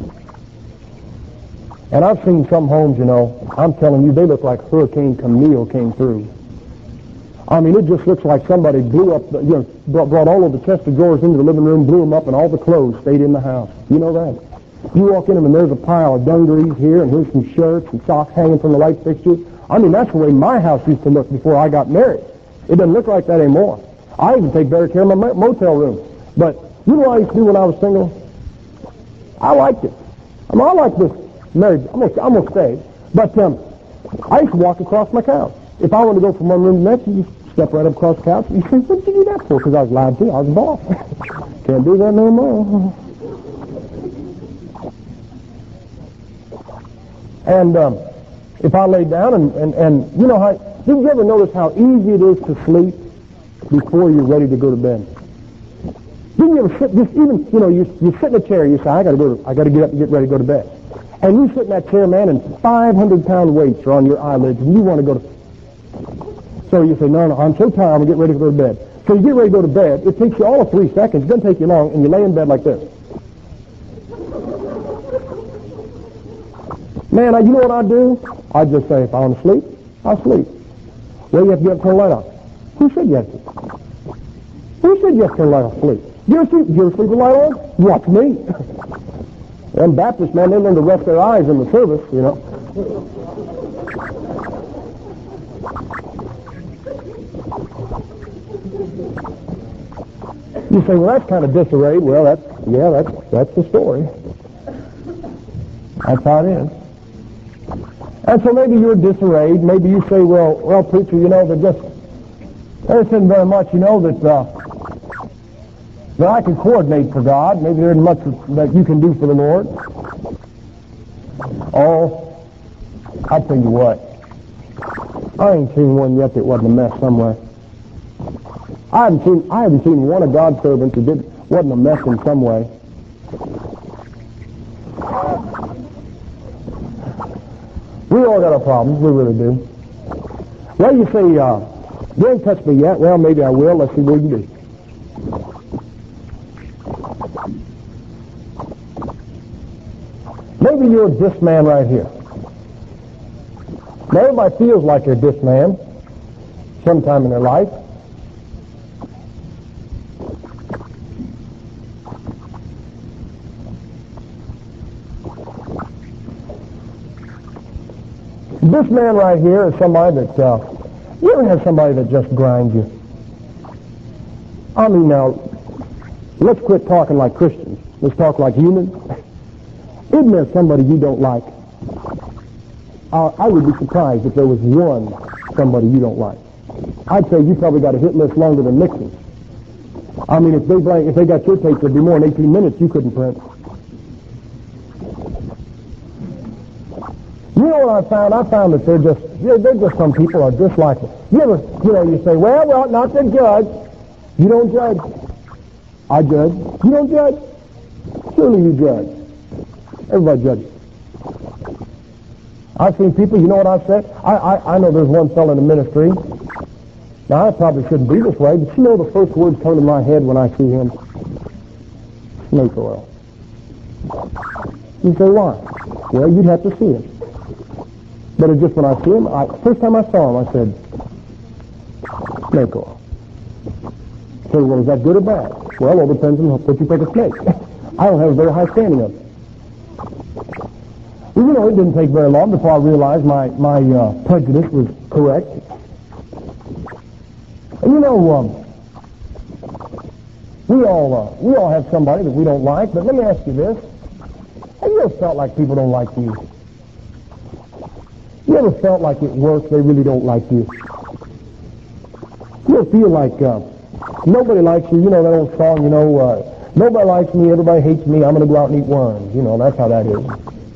And I've seen some homes, I'm telling you, they look like Hurricane Camille came through. I mean, it just looks like somebody blew up, brought all of the chest of drawers into the living room, blew them up, and all the clothes stayed in the house. You know that? You walk in and there's a pile of dungarees here, and here's some shirts and socks hanging from the light fixtures. I mean, that's the way my house used to look before I got married. It doesn't look like that anymore. I even take better care of my motel room. But you know what I used to do when I was single? I liked it. I like this married. I'm gonna stay. But I used to walk across my couch. If I wanted to go from one room to the next, you just step right up across the couch. You say, what did you do that for? Because I was allowed to. I was the boss. Can't do that no more. And if I lay down and you know how, did you ever notice how easy it is to sleep before you're ready to go to bed? Didn't you ever sit, just even, you sit in a chair, you say, I got to get up and get ready to go to bed. And you sit in that chair, man, and 500-pound weights are on your eyelids, and you want to go to. So you say, no, I'm so tired, I'm going to get ready to go to bed. So you get ready to go to bed. It takes you all of 3 seconds. It doesn't take you long, and you lay in bed like this. Man, you know what I do? I just say, if I want to sleep, I'll sleep. Well, you have to get up and turn the light off. Who said you have to? Who said you have to turn the light off to sleep? You ever sleep with the light on? Watch me. Them Baptists, man, they learn to rest their eyes in the service, You say, well, that's kind of disarray. Well, that's the story. That's how it is. And so maybe you're disarrayed. Maybe you say, well, preacher, there isn't very much, that I can coordinate for God. Maybe there isn't much that you can do for the Lord. Oh, I tell you what. I ain't seen one yet that wasn't a mess somewhere. I haven't seen one of God's servants who wasn't a mess in some way. We all got our problems, we really do. Well, you say, you ain't touched me yet. Well, maybe I will. Let's see what you do. Maybe you're this man right here. Now, everybody feels like they're this man sometime in their life. This man right here is somebody that, you ever have somebody that just grinds you? I mean, now, let's quit talking like Christians. Let's talk like humans. Isn't there somebody you don't like? I would be surprised if there was somebody you don't like. I'd say you probably got a hit list longer than Nixon's. I mean, if they got your tape, there'd be more than 18 minutes you couldn't print. You know what I found? I found that they're just some people are just like it. You say, well, not to judge. You don't judge. I judge. You don't judge. Surely you judge. Everybody judges. I've seen people, you know what I've said? I know there's one fellow in the ministry. Now, I probably shouldn't be this way, but you know the first words come to my head when I see him? Snake oil. You say, why? Well, you'd have to see it. But it's just when I see him, first time I saw him, I said, Snake oil. So, well, is that good or bad? Well, it all depends on what you think of snake. I don't have a very high standing of it. Well, you know, it didn't take very long before I realized my prejudice was correct. And you know, we all have somebody that we don't like, but let me ask you this. Have you ever felt like people don't like you? You ever felt like at work they really don't like you? You ever feel like nobody likes you? You know that old song, you know, nobody likes me, everybody hates me, I'm going to go out and eat worms. You know, that's how that is.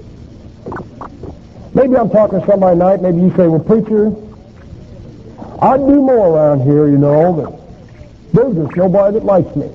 Maybe I'm talking to somebody tonight, maybe you say, well, preacher, I'd do more around here, you know, but there's just nobody that likes me.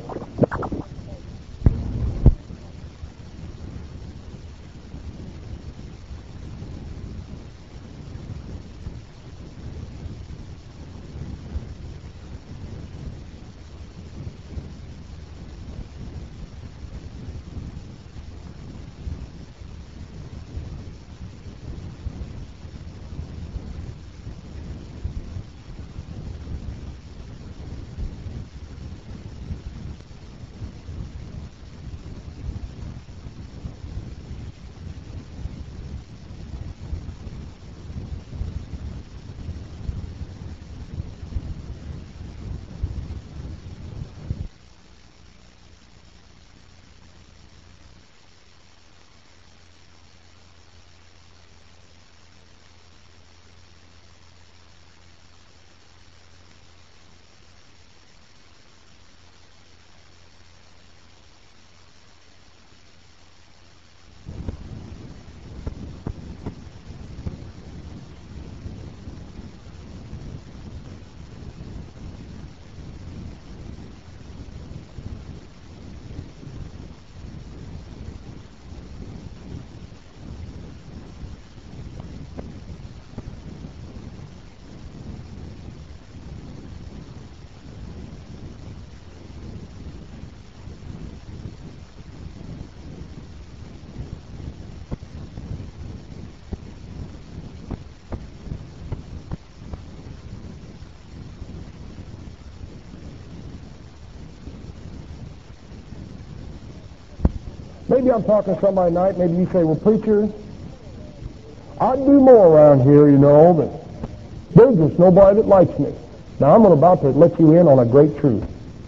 Maybe I'm talking to somebody tonight, maybe you say, well, preacher, I'd do more around here, you know, but there's just nobody that likes me. Now, I'm about to let you in on a great truth.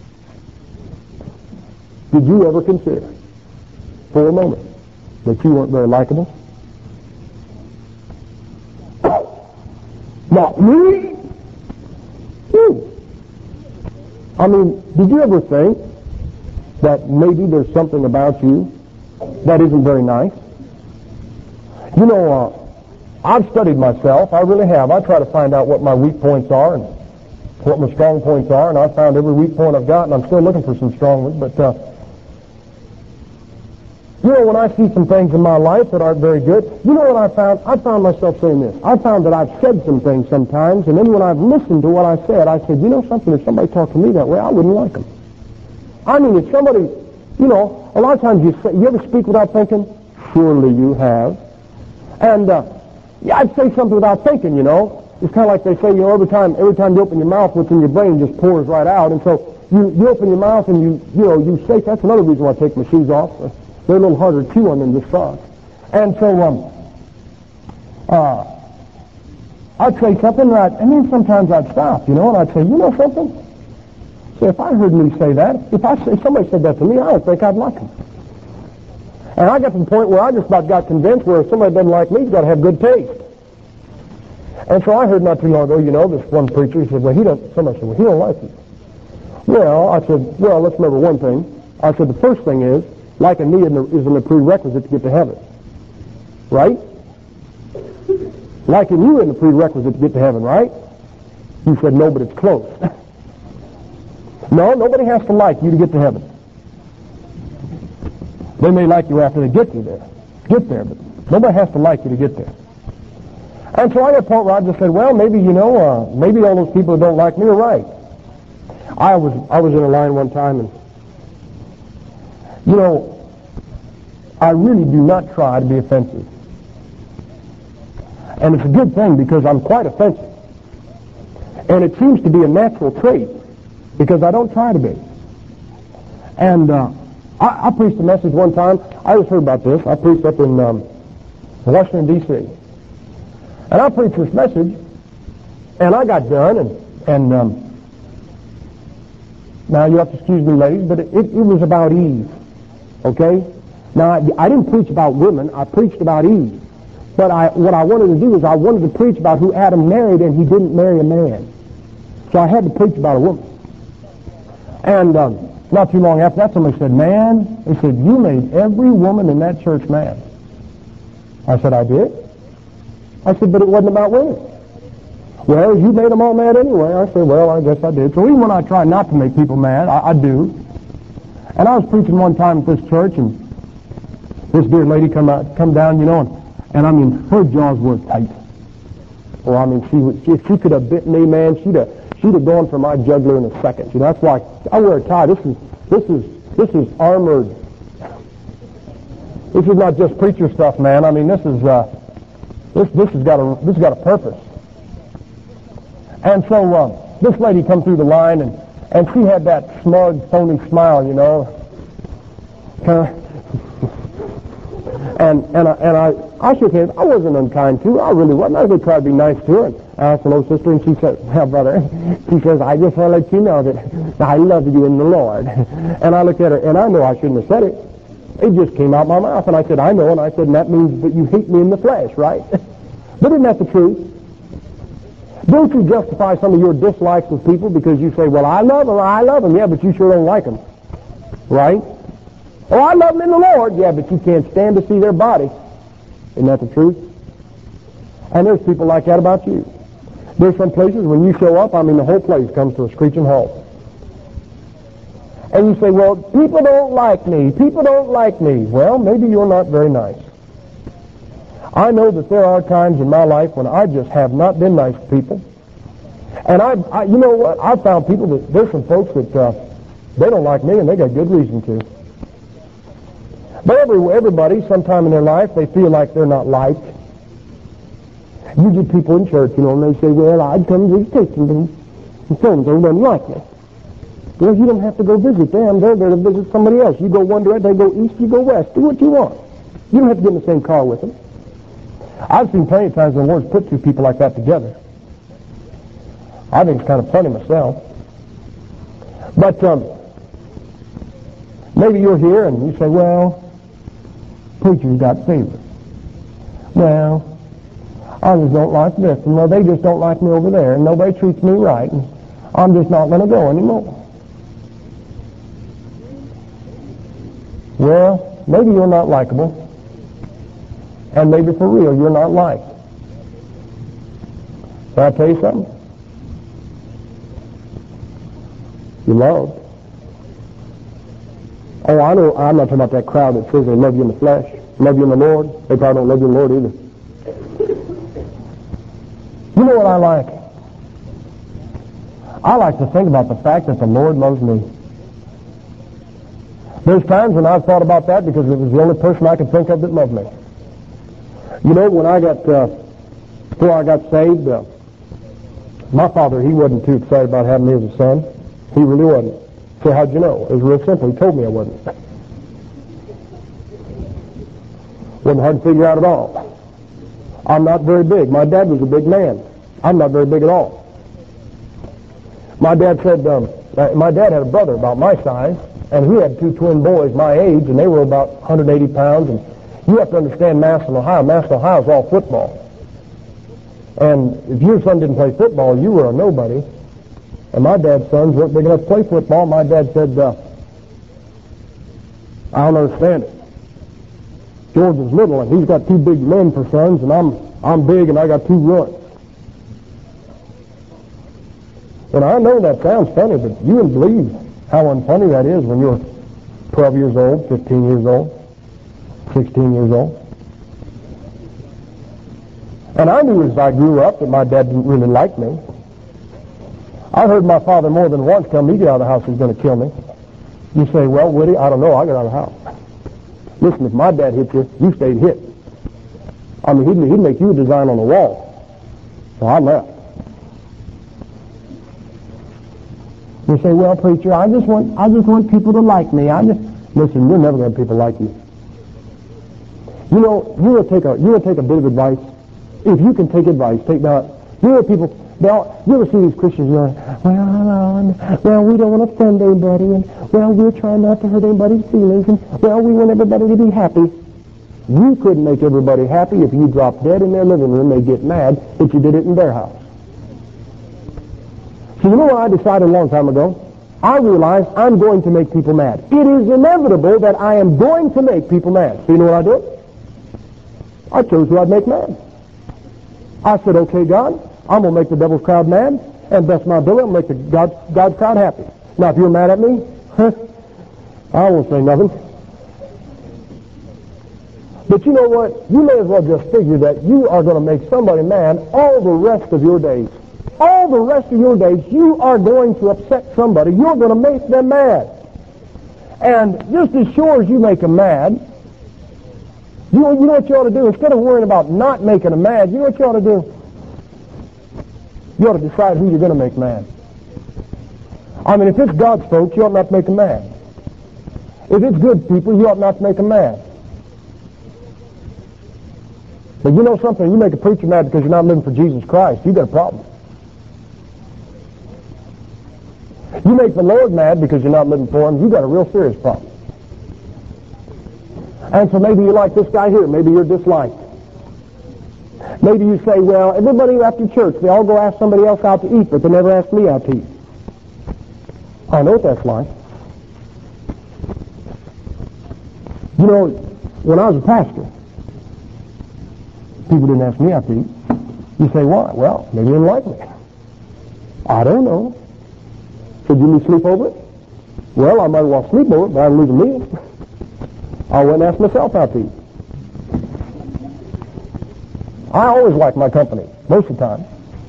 Did you ever consider, for a moment, that you weren't very likable? Not me! You! I mean, did you ever think that maybe there's something about you that isn't very nice? You know, I've studied myself. I really have. I try to find out what my weak points are and what my strong points are, and I've found every weak point I've got, and I'm still looking for some strong ones. But, you know, when I see some things in my life that aren't very good, you know what I found? I found myself saying this. I found that I've said some things sometimes, and then when I've listened to what I said, I said, you know something, if somebody talked to me that way, I wouldn't like them. I mean, if somebody, you know, a lot of times you ever speak without thinking? Surely you have. And yeah, I'd say something without thinking, you know. It's kind of like they say, you know, every time you open your mouth, what's in your brain just pours right out. And so you open your mouth and you say, that's another reason why I take my shoes off. They're a little harder to chew on than the socks. And so I'd say something right, and then sometimes I'd stop, you know, and I'd say, you know something? So if I heard me say that, if somebody said that to me, I don't think I'd like him. And I got to the point where I just about got convinced where if somebody doesn't like me, he's got to have good taste. And so I heard not too long ago, you know, this one preacher, he said, well, somebody said, well, he don't like you. Well, I said, well, let's remember one thing. I said, the first thing is, liking me isn't a prerequisite to get to heaven. Right? Liking you isn't a prerequisite to get to heaven, right? You said, no, but it's close. No, nobody has to like you to get to heaven. They may like you after they get there, but nobody has to like you to get there. And so I got a point where I just said, well, maybe, you know, maybe all those people who don't like me are right. I was in a line one time, and, you know, I really do not try to be offensive. And it's a good thing because I'm quite offensive. And it seems to be a natural trait because I don't try to be. And I preached a message one time. I just heard about this. I preached up in Washington, D.C. And I preached this message, and I got done, and now you have to excuse me, ladies, but it was about Eve, okay? Now, I didn't preach about women. I preached about Eve. But what I wanted to do is I wanted to preach about who Adam married, and he didn't marry a man. So I had to preach about a woman. And not too long after that, somebody said, man, they said, you made every woman in that church mad. I said, I did? I said, but it wasn't about women. Well, you made them all mad anyway. I said, well, I guess I did. So even when I try not to make people mad, I do. And I was preaching one time at this church, and this dear lady come down, you know, and I mean, her jaws were tight. Well, I mean, if she could have bit me, man, she'd have gone for my jugular in a second. You know, that's why I wear a tie. This is armored. This is not just preacher stuff, man. I mean, this has got a purpose. And so this lady come through the line, and she had that smug, phony smile, you know. And I shook hands. I wasn't unkind to her. I really wasn't. I just tried to be nice to her. And I asked, hello, sister, and she said, well, brother, she says, I just want to let you know that I love you in the Lord. And I looked at her, and I know I shouldn't have said it. It just came out my mouth, and I said, I know, and I said, and that means that you hate me in the flesh, right? But isn't that the truth? Don't you justify some of your dislikes with people because you say, well, I love them, yeah, but you sure don't like them, right? Oh, I love them in the Lord, yeah, but you can't stand to see their body. Isn't that the truth? And there's people like that about you. There's some places when you show up, I mean, the whole place comes to a screeching halt. And you say, well, people don't like me. People don't like me. Well, maybe you're not very nice. I know that there are times in my life when I just have not been nice to people. And I you know what? I've found people that, there's some folks that they don't like me and they got good reason to. But everybody, sometime in their life, they feel like they're not liked. You get people in church, you know, and they say, well, I'd come to visitation, and so-and-so doesn't like me. Well, you don't have to go visit them. They're there to visit somebody else. You go one direction, they go east, you go west. Do what you want. You don't have to get in the same car with them. I've seen plenty of times when the Lord's put two people like that together. I think it's kind of funny myself. But maybe you're here and you say, well, preacher's got favor. Well, I just don't like this. And well, they just don't like me over there. And nobody treats me right. And I'm just not going to go anymore. Well, maybe you're not likable. And maybe for real, you're not liked. Can I tell you something? You're loved. Oh, I know. I'm not talking about that crowd that says they love you in the flesh, love you in the Lord. They probably don't love you in the Lord either. You know what I like? I like to think about the fact that the Lord loves me. There's times when I've thought about that because it was the only person I could think of that loved me. You know, when before I got saved, my father, he wasn't too excited about having me as a son. He really wasn't. So how'd you know? It was real simple. He told me I wasn't. Wasn't hard to figure out at all. I'm not very big. My dad was a big man. I'm not very big at all. My dad said, my dad had a brother about my size, and he had two twin boys my age, and they were about 180 pounds, and you have to understand Massillon, Ohio. Massillon, Ohio is all football. And if your son didn't play football, you were a nobody. And my dad's sons weren't big enough to play football. My dad said, I don't understand it. George is little, and he's got two big men for sons, and I'm big, and I got two runs. And I know that sounds funny, but you wouldn't believe how unfunny that is when you're 12 years old, 15 years old, 16 years old. And I knew as I grew up that my dad didn't really like me. I heard my father more than once tell me to get out of the house, he was going to kill me. You say, well, Woody, I don't know, I got out of the house. Listen, if my dad hit you, you stayed hit. I mean, he'd make you a design on the wall. So I left. You say, well, preacher, I just want people to like me. Listen, you're never going to have people like you. You know, you will take a bit of advice. If you can take advice, take that. You know people, you ever see these Christians going, well, we don't want to offend anybody, and well, we're trying not to hurt anybody's feelings, and well, we want everybody to be happy. You couldn't make everybody happy. If you dropped dead in their living room, they'd get mad that you did it in their house. So you know what I decided a long time ago? I realized I'm going to make people mad. It is inevitable that I am going to make people mad. So you know what I did? I chose who I'd make mad. I said, okay, God, I'm going to make the devil's crowd mad, and best my ability, I'm going to make the God's crowd happy. Now, if you're mad at me, I won't say nothing. But you know what? You may as well just figure that you are going to make somebody mad all the rest of your days. All the rest of your days, you are going to upset somebody. You're going to make them mad. And just as sure as you make them mad, you know what you ought to do? Instead of worrying about not making them mad, you know what you ought to do? You ought to decide who you're going to make mad. I mean, if it's God's folks, you ought not to make them mad. If it's good people, you ought not to make them mad. But you know something? You make a preacher mad because you're not living for Jesus Christ, you got a problem. You make the Lord mad because you're not living for Him, you got a real serious problem. And so maybe you like this guy here, maybe you're disliked. Maybe you say, well, everybody after church, they all go ask somebody else out to eat, but they never ask me out to eat. I know what that's like. You know, when I was a pastor, people didn't ask me out to eat. You say, why? Well, maybe they didn't like me. I don't know. So did you sleep over it? Well, I might as well sleep over it, but I didn't lose a meal. I went and asked myself out to eat. I always like my company, most of the time.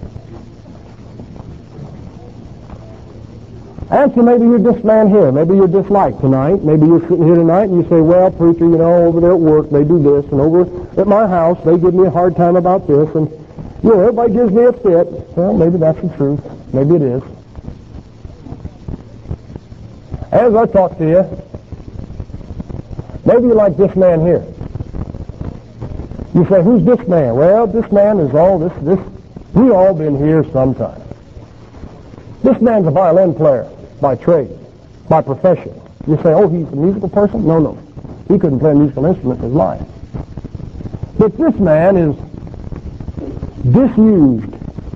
And so maybe you're this man here. Maybe you're disliked tonight. Maybe you're sitting here tonight and you say, well, preacher, you know, over there at work they do this, and over at my house they give me a hard time about this, and, you know, everybody gives me a fit. Well, maybe that's the truth. Maybe it is. As I talk to you, maybe you're like this man here. You say, who's this man? Well, this man is all this. We all been here sometime. This man's a violin player by trade, by profession. You say, oh, he's a musical person? No. He couldn't play a musical instrument in his life. But this man is disused.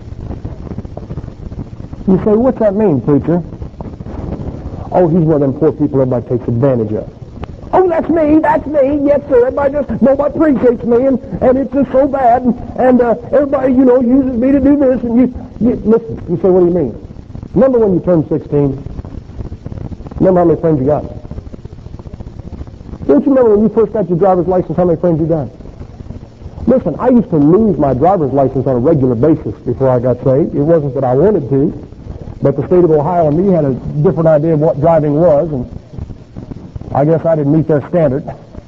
You say, what's that mean, preacher? Oh, he's one of them poor people everybody takes advantage of. Oh, that's me, yes, sir. Nobody appreciates me, and it's just so bad, and everybody, you know, uses me to do this, and you listen, you say, what do you mean? Remember when you turned 16? Remember how many friends you got? Don't you remember when you first got your driver's license, how many friends you got? Listen, I used to lose my driver's license on a regular basis before I got saved. It wasn't that I wanted to, but the state of Ohio and me had a different idea of what driving was, and I guess I didn't meet their standard.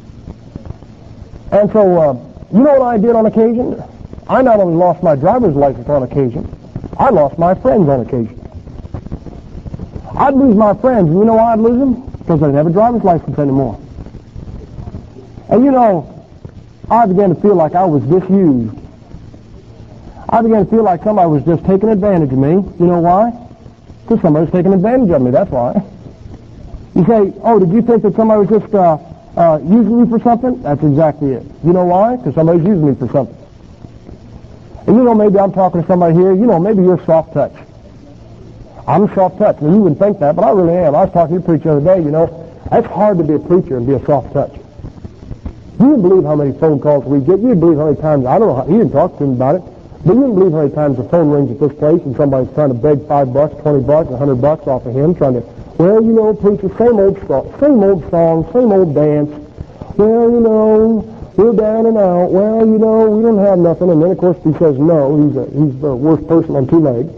And so, you know what I did on occasion? I not only lost my driver's license on occasion, I lost my friends on occasion. I'd lose my friends, and you know why I'd lose them? Because I didn't have a driver's license anymore. And you know, I began to feel like I was disused. I began to feel like somebody was just taking advantage of me. You know why? Because somebody was taking advantage of me, that's why. You say, oh, did you think that somebody was just using me for something? That's exactly it. You know why? Because somebody's using me for something. And you know, maybe I'm talking to somebody here, you know, maybe you're soft touch. I'm soft touch. Now, you wouldn't think that, but I really am. I was talking to a preacher the other day, you know. It's hard to be a preacher and be a soft touch. You wouldn't believe how many phone calls we get. You wouldn't believe how many times, I don't know, he didn't talk to him about it, but you wouldn't believe how many times the phone rings at this place and somebody's trying to beg $5, $20, $100 off of him, trying to, well, you know, preacher, same old song, same old dance. Well, you know, we're down and out. Well, you know, we don't have nothing. And then, of course, he says no. He's the worst person on two legs.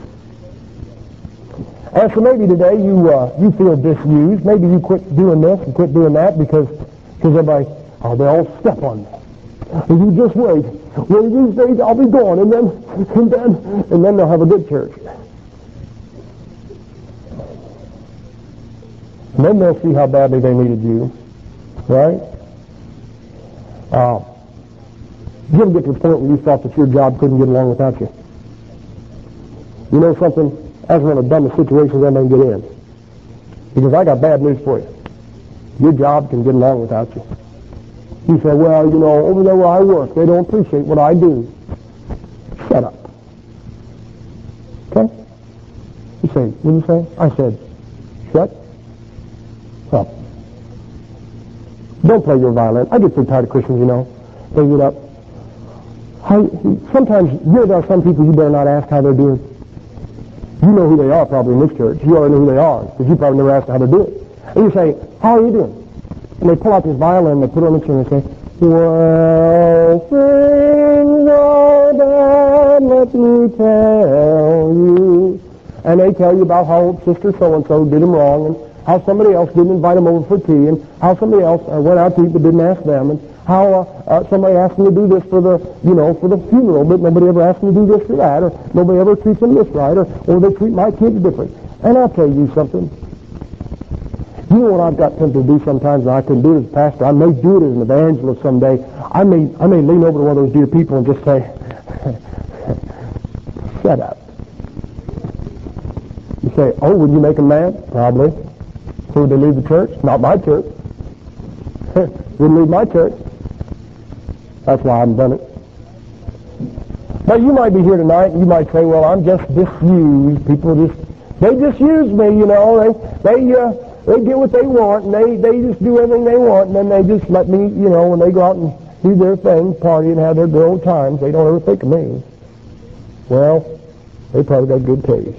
And so maybe today you feel disused. Maybe you quit doing this and quit doing that because everybody, oh, they all step on me. And you just wait. One of these days I'll be gone, and then they'll have a good church. And then they'll see how badly they needed you. Right? You ever get to the point where you thought that your job couldn't get along without you? You know something? That's one of the dumbest situations I may get in. Because I got bad news for you. Your job can get along without you. You say, well, you know, over there where I work, they don't appreciate what I do. Shut up. Okay? You say, what did you say? I said, shut up. Don't play your violin. I get so tired of Christians, you know. They get up. Sometimes, there are some people you better not ask how they're doing. You know who they are probably in this church. You already know who they are, because you probably never asked how they're doing. And you say, how are you doing? And they pull out this violin, they put it on the chair, and they say, well, things are bad, let me tell you. And they tell you about how sister so-and-so did them wrong, and how somebody else didn't invite them over for tea, and how somebody else went out to eat but didn't ask them, and how somebody asked them to do this for the, for the funeral, but nobody ever asked them to do this or that, or nobody ever treats them this right, or they treat my kids different. And I'll tell you something. You know what I've got tempted to do sometimes, and I couldn't do it as a pastor. I may do it as an evangelist someday. I may lean over to one of those dear people and just say, shut up. You say, oh, would you make them mad? Probably. So would they leave the church? Not my church. Wouldn't leave my church. That's why I haven't done it. But you might be here tonight, and you might say, well, I'm just disused. People they disuse me, you know. They get what they want, and they just do everything they want, and then they just let me, when they go out and do their thing, party and have their good old times, they don't ever think of me. Well, they probably got good taste.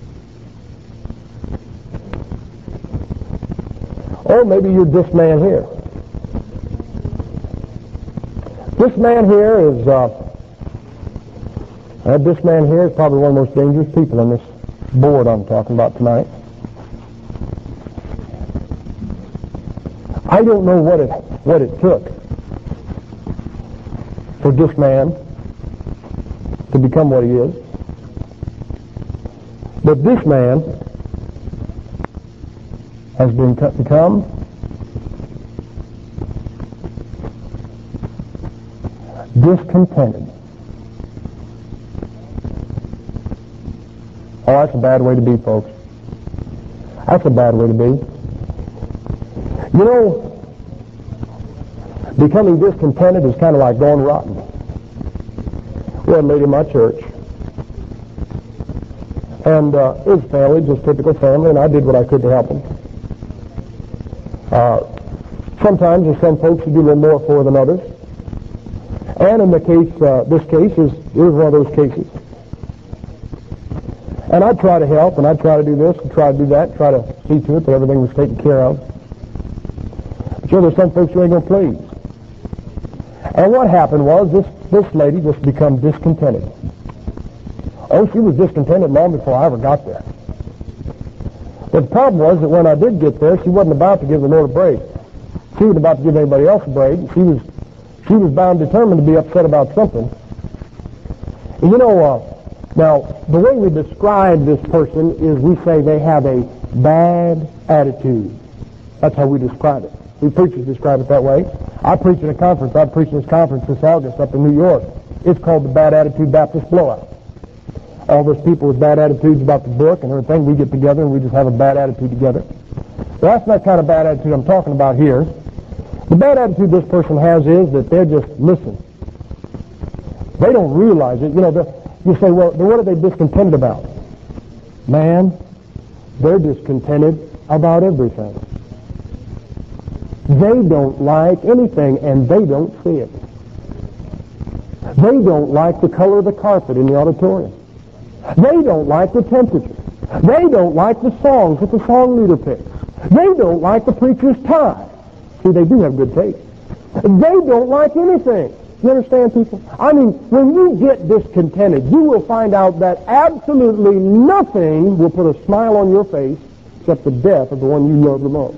Or maybe you're this man here. This man here is probably one of the most dangerous people on this board I'm talking about tonight. I don't know what it took for this man to become what he is. But this man has become discontented. Oh, that's a bad way to be, folks. That's a bad way to be. You know, becoming discontented is kind of like going rotten. We had a lady in my church, and it was family, just typical family, and I did what I could to help them. Sometimes there's some folks who do a little more for than others. And in the case, this case is one of those cases. And I'd try to help, and I'd try to do this, and try to do that, try to see to it that everything was taken care of. But there's some folks who ain't going to please. And what happened was this lady just become discontented. Oh, she was discontented long before I ever got there. But the problem was that when I did get there, she wasn't about to give the Lord a break. She wasn't about to give anybody else a break. She was bound, determined to be upset about something. And now, the way we describe this person is we say they have a bad attitude. That's how we describe it. We preachers describe it that way. I preached at a conference. I preached at this conference this August up in New York. It's called the Bad Attitude Baptist Blowout. All those people with bad attitudes about the book and everything, we get together and we just have a bad attitude together. Well, that's not the kind of bad attitude I'm talking about here. The bad attitude this person has is that they're just listening. They don't realize it. You say, well, what are they discontented about? Man, they're discontented about everything. They don't like anything, and they don't see it. They don't like the color of the carpet in the auditorium. They don't like the temperature. They don't like the songs that the song leader picks. They don't like the preacher's tie. See, they do have good taste. They don't like anything. You understand, people? I mean, when you get discontented, you will find out that absolutely nothing will put a smile on your face except the death of the one you love the most.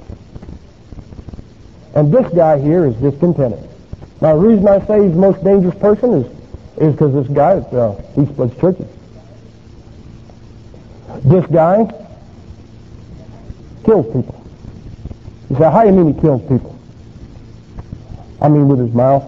And this guy here is discontented. Now, the reason I say he's the most dangerous person is because this guy, he splits churches. This guy kills people. You say, how do you mean he kills people? I mean with his mouth.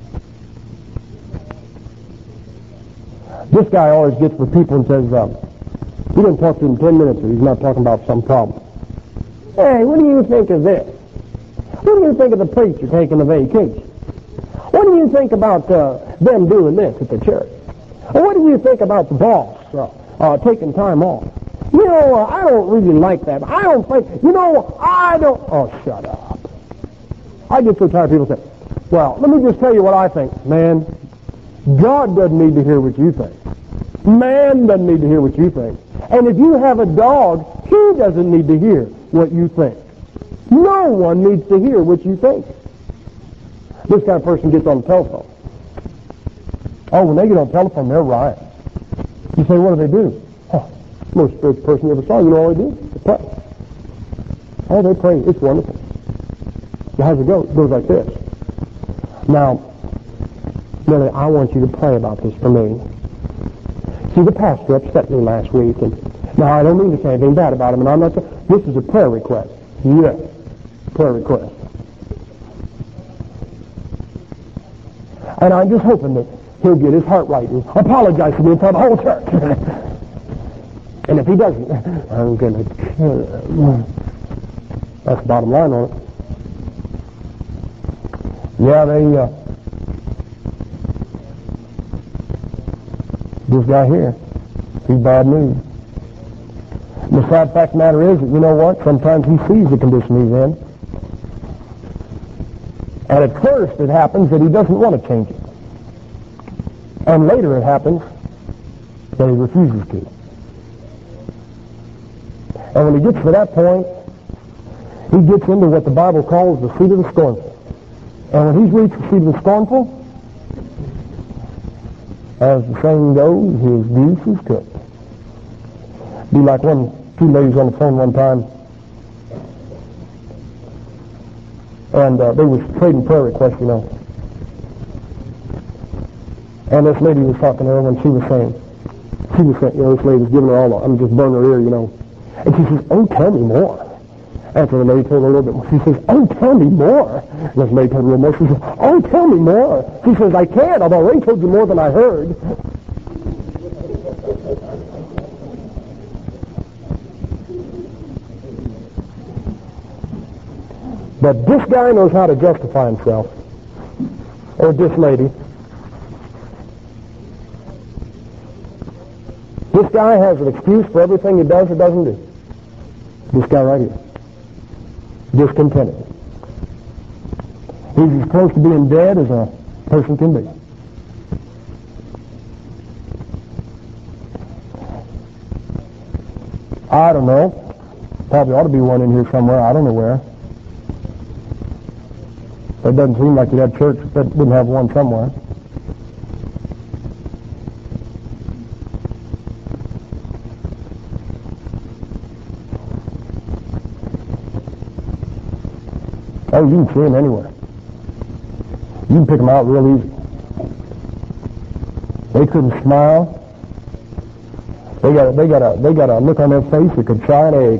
This guy always gets for people and says, he doesn't talk to him 10 minutes or he's not talking about some problem. Hey, what do you think of this? What do you think of the preacher taking a vacation? What do you think about them doing this at the church? Or what do you think about the boss taking time off? You know, I don't really like that. I don't think, I don't... Oh, shut up. I get so tired of people saying, well, let me just tell you what I think. Man, God doesn't need to hear what you think. Man doesn't need to hear what you think. And if you have a dog, he doesn't need to hear what you think. No one needs to hear what you think. This kind of person gets on the telephone. Oh, when they get on the telephone, they're riot. You say, what do? Oh, most spiritual person you ever saw, you know all they do? They pray. Oh, they pray. It's wonderful. How's it go? It goes like this. Now, Millie, I want you to pray about this for me. See, the pastor upset me last week, and now I don't mean to say anything bad about him, and I'm not saying, this is a prayer request. Yes, prayer request. And I'm just hoping that he'll get his heart right and apologize to me in front of the whole church. And if he doesn't, I'm going to kill him. That's the bottom line on it. Yeah, this guy here, he's bad news. The sad fact of the matter is that, you know what? Sometimes he sees the condition he's in. And at first it happens that he doesn't want to change it. And later it happens that he refuses to. And when he gets to that point, he gets into what the Bible calls the seat of the scornful. And when he's reached the seat of the scornful, as the saying goes, his goose is cooked. Be like two ladies on the phone one time, and they was trading prayer requests, And this lady was talking to her when she was saying, this lady was giving her all, I'm just burning her ear, And she says, oh, tell me more. After the lady told her a little bit more, she says, oh, tell me more. And this lady told her a little more, she says, oh, tell me more. She says, I can't, I've already told you more than I heard. But this guy knows how to justify himself. Or this lady. This guy has an excuse for everything he does or doesn't do. This guy right here. Discontented. He's as close to being dead as a person can be. I don't know. Probably ought to be one in here somewhere. I don't know where. It doesn't seem like you'd have church that wouldn't have one somewhere. Oh, you can see them anywhere. You can pick them out real easy. They couldn't smile. They got a look on their face that could try an egg.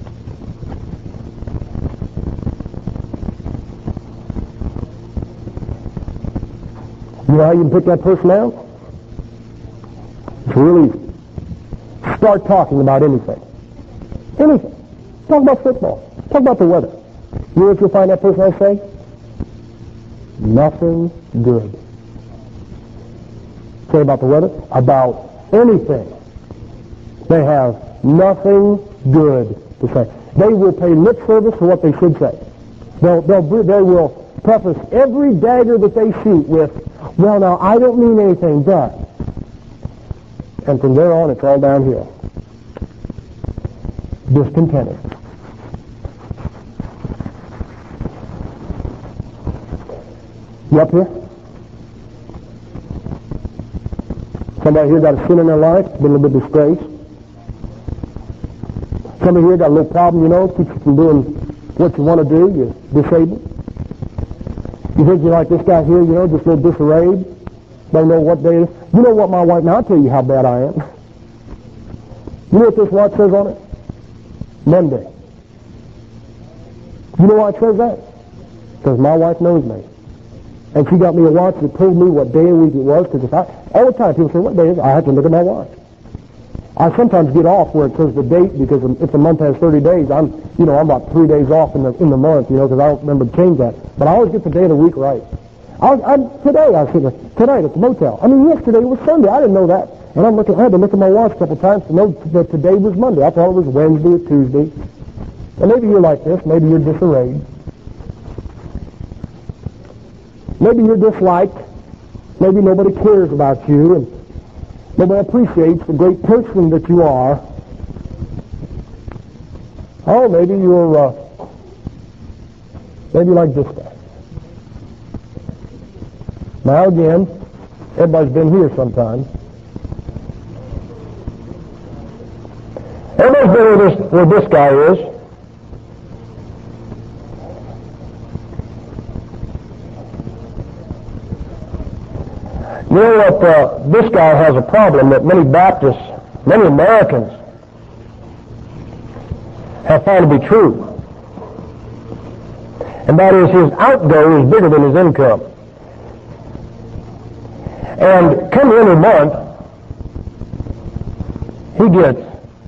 You know how you can pick that person out? It's real easy. Start talking about anything. Anything. Talk about football. Talk about the weather. You know what you'll find that person will say? Nothing good. Say about the weather? About anything. They have nothing good to say. They will pay lip service to what they should say. They will preface every dagger that they shoot with, well, now, I don't mean anything, but... And from there on, it's all downhill. Discontented. You up here? Somebody here got a sin in their life, been a little bit disgraced. Somebody here got a little problem, keeps you from doing what you want to do. You're disabled. You think you're like this guy here, just a little disarrayed. Don't know what day it is. You know what, my wife, now I'll tell you how bad I am. You know what this watch says on it? Monday. You know why I chose that? Because my wife knows me. And she got me a watch that told me what day of the week it was, because all the time people say, what day is it? I have to look at my watch. I sometimes get off where it says the date, because if the month has 30 days, I'm about 3 days off in the month, because I don't remember to change that. But I always get the day of the week right. Today I was sitting there, tonight at the motel. Yesterday was Sunday. I didn't know that. And I had to look at my watch a couple times to know that today was Monday. I thought it was Wednesday or Tuesday. And maybe you're like this. Maybe you're disarrayed. Maybe you're disliked. Maybe nobody cares about you, and nobody appreciates the great person that you are. Oh, maybe you're like this guy. Now again, everybody's been here sometime. Everybody's been where this guy is. You know what? This guy has a problem that many Baptists, many Americans have found to be true. And that is his outgo is bigger than his income. And come the end of the month, he gets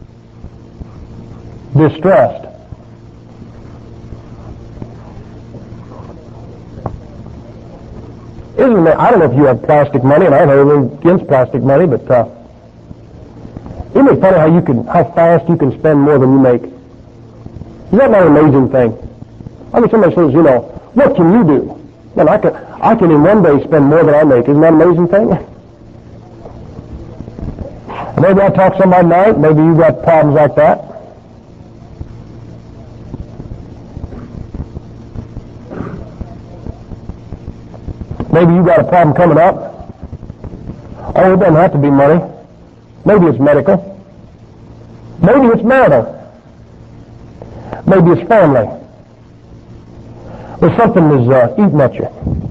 distressed. Isn't it? I don't know if you have plastic money, and I don't know anything against plastic money, but isn't it funny how fast you can spend more than you make? Is that not an amazing thing? Somebody says, what can you do? Well, I can in one day spend more than I make. Isn't that an amazing thing? Maybe I talk to somebody tonight. Maybe you've got problems like that. Maybe you've got a problem coming up. Oh, it doesn't have to be money. Maybe it's medical. Maybe it's marital. Maybe it's family. Or something is eating at you.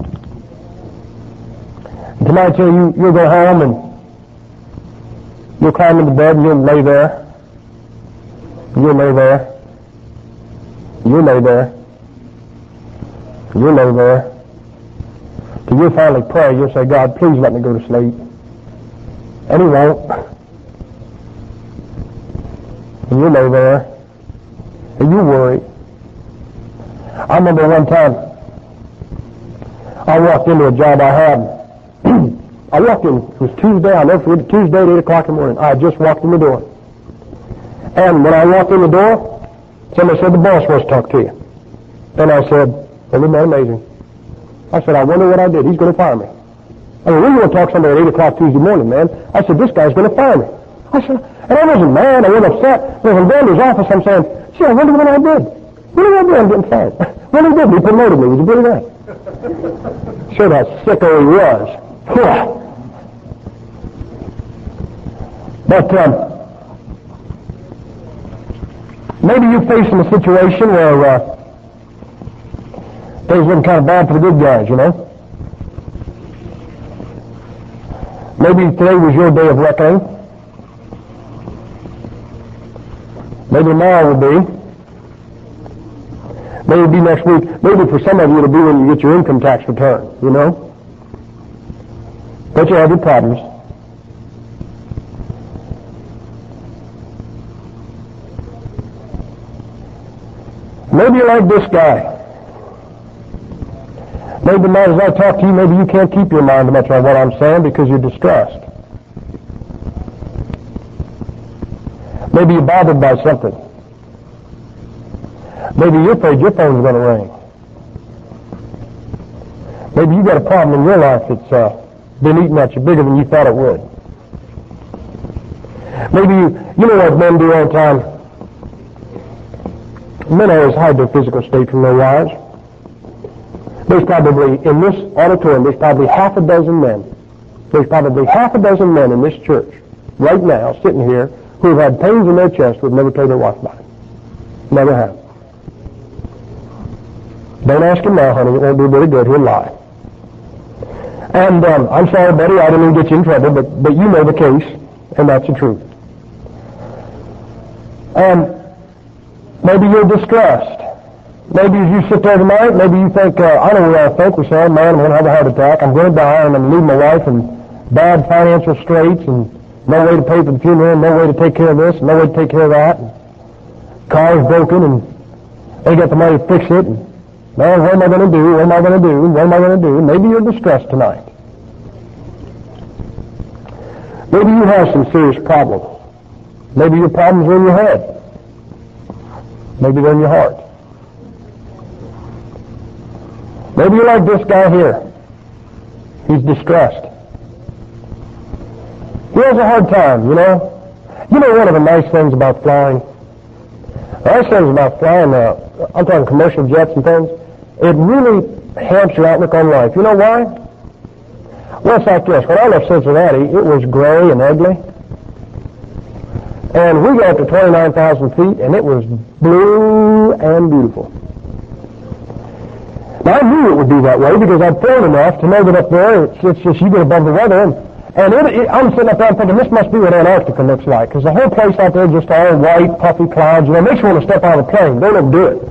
And tonight you'll go home and you'll climb into bed and you'll lay there. You'll lay there. You'll lay there. You'll lay there. Till you'll finally pray. You'll say, God, please let me go to sleep. And he won't. And you'll lay there. And you worry. I remember one time I walked into a job I had. I walked in, it was Tuesday, I'll never forget, Tuesday at 8 o'clock in the morning. I had just walked in the door. And when I walked in the door, somebody said, the boss wants to talk to you. And I said, isn't that amazing? I said, I wonder what I did. He's going to fire me. I mean, we want to talk to somebody at 8 o'clock Tuesday morning, man. I said, this guy's going to fire me. I said, and I wasn't mad, I wasn't upset. But when I'm going to his office, I'm saying, gee, I wonder what I did. What did I do? I'm getting fired. What did he do? He promoted me. Was he good at that? Sure, that sicko he was. But maybe you're facing a situation where things looking kind of bad for the good guys, Maybe today was your day of reckoning. Maybe tomorrow will be. Maybe it'll be next week. Maybe for some of you it'll be when you get your income tax return, But you have your problems. Maybe you're like this guy. Maybe tonight as I talk to you, maybe you can't keep your mind much on what I'm saying because you're distressed. Maybe you're bothered by something. Maybe you're afraid your phone's going to ring. Maybe you've got a problem in your life that's been eating at you bigger than you thought it would. Maybe you know what men do all the time? Men always hide their physical state from their wives. There's probably, in this auditorium, there's probably half a dozen men. There's probably half a dozen men in this church right now sitting here who have had pains in their chest who have never told their wife about it. Never have. Don't ask him now, honey. It won't do very good. He'll lie. And I'm sorry, buddy. I didn't even get you in trouble, but you know the case, and that's the truth. And maybe you're distressed. Maybe as you sit there tonight, maybe you think, I know what I think. We say, oh man, I'm going to have a heart attack. I'm going to die, and I'm going to leave my wife in bad financial straits, and no way to pay for the funeral, no way to take care of this, no way to take care of that. Car's broken, and they got the money to fix it. And, man, what am I going to do? What am I going to do? What am I going to do? Maybe you're distressed tonight. Maybe you have some serious problems. Maybe your problems are in your head. Maybe they're in your heart. Maybe you're like this guy here. He's distressed. He has a hard time, you know. You know one of the nice things about flying? The nice things about flying, I'm talking commercial jets and things, it really helps your outlook on life. You know why? Well, it's like this. When I left Cincinnati, it was gray and ugly. And we got up to 29,000 feet, and it was blue and beautiful. Now, I knew it would be that way because I'd flown enough to know that up there, it's just you get above the weather. And I'm sitting up there thinking, this must be what Antarctica looks like, because the whole place out there is just all white, puffy clouds. You know, it makes you want to step out of the plane. Don't ever do it.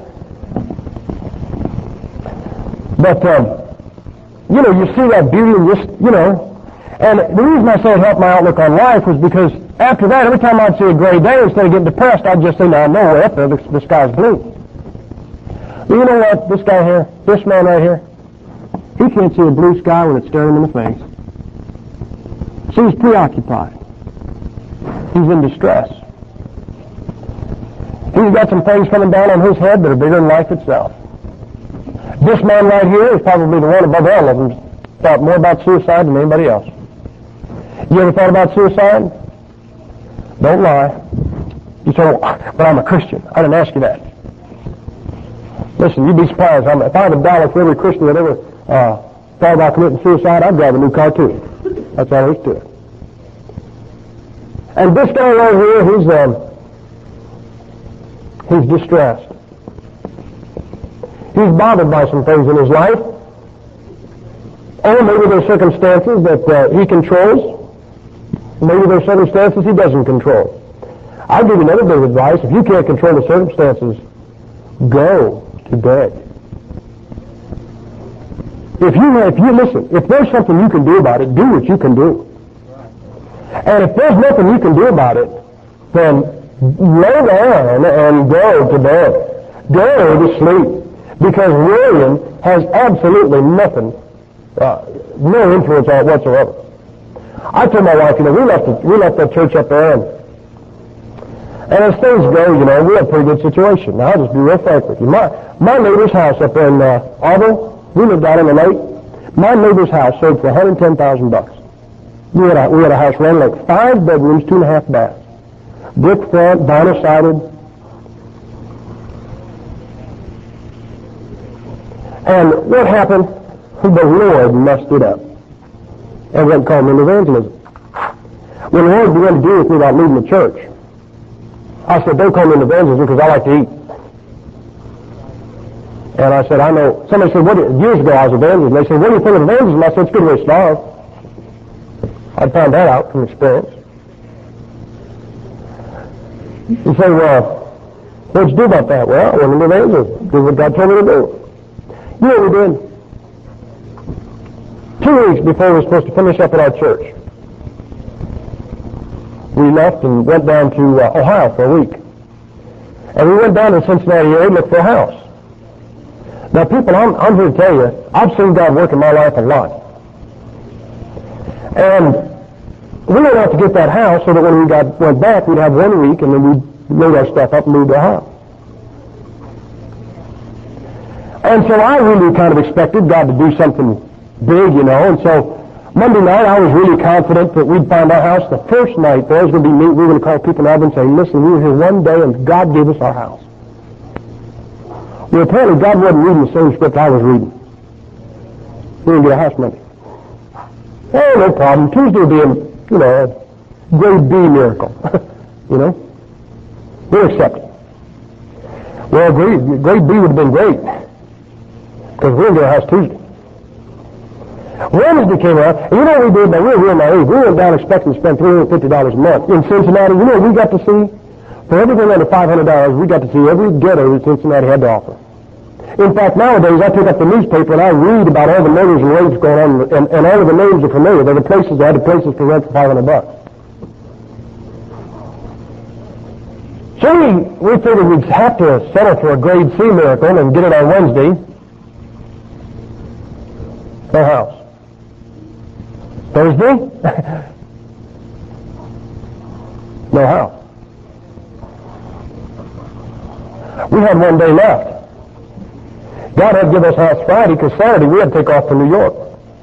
But, you know, you see that beauty and just, you know. And the reason I say it helped my outlook on life was because after that, every time I'd see a gray day, instead of getting depressed, I'd just say, no, no way up there, the sky's blue. But you know what? This guy here, this man right here, he can't see a blue sky when it's staring him in the face. So he's preoccupied. He's in distress. He's got some things coming down on his head that are bigger than life itself. This man right here is probably the one above all of them thought more about suicide than anybody else. You ever thought about suicide? Don't lie. You say, well, but I'm a Christian. I didn't ask you that. Listen, you'd be surprised. If I had $1 for every Christian that ever thought about committing suicide, I'd drive a new car too. That's all there is to it. And this guy right here, he's distressed. He's bothered by some things in his life. Or maybe there's circumstances that he controls. Maybe there's circumstances he doesn't control. I'll give you another bit of advice. If you can't control the circumstances, go to bed. If you listen, if there's something you can do about it, do what you can do. And if there's nothing you can do about it, then lay down and go to bed. Go to sleep. Because worrying has absolutely nothing, no influence on it whatsoever. I told my wife, you know, we left that church up there, and as things go, you know, we had a pretty good situation. Now, I'll just be real frank with you. My neighbor's house up there in Auburn, we lived down in the lake. My neighbor's house sold for $110,000. We had a house rented like 5 bedrooms, 2.5 baths. Brick front, vinyl sided. And what happened? The Lord messed it up. And went and called me into evangelism. When the Lord began to deal with me about leaving the church, I said, don't call me into evangelism because I like to eat. And I said, I know. Somebody said, years ago I was evangelist. They said, what do you think of evangelism? I said, it's a good way to starve. I found that out from experience. You say, well, what'd you do about that? Well, I went into evangelism. Did what God told me to do. You know what we did? 2 weeks before we were supposed to finish up at our church, we left and went down to Ohio for a week. And we went down to Cincinnati area and looked for a house. Now, people, I'm here to tell you, I've seen God work in my life a lot. And we went out to get that house so that when we went back, we'd have 1 week, and then we'd load our stuff up and move to Ohio. And so I really kind of expected God to do something big, you know, and so Monday night I was really confident that we'd find our house. The first night there was going to be meet. We were going to call people in and say, listen, we were here one day and God gave us our house. Well, apparently God wasn't reading the same script I was reading. We didn't get a house Monday. Oh, no problem. Tuesday will be a grade B miracle. You know? We'll accept it. Well, grade B would have been great. Because we're going to get a house Tuesday. Wednesday came out, and you know what we did? Now, we were real naive. We went down expecting to spend $350 a month. In Cincinnati, you know what we got to see? For everything under $500, we got to see every ghetto that Cincinnati had to offer. In fact, nowadays I pick up the newspaper and I read about all the murders and rapes going on, and all of the names are familiar. They're the places, they had the places for rent for $500. So we figured we'd have to settle for a grade C miracle and get it on Wednesday. No house. Thursday? No house. We had one day left. God had given us house Friday because Saturday we had to take off for New York.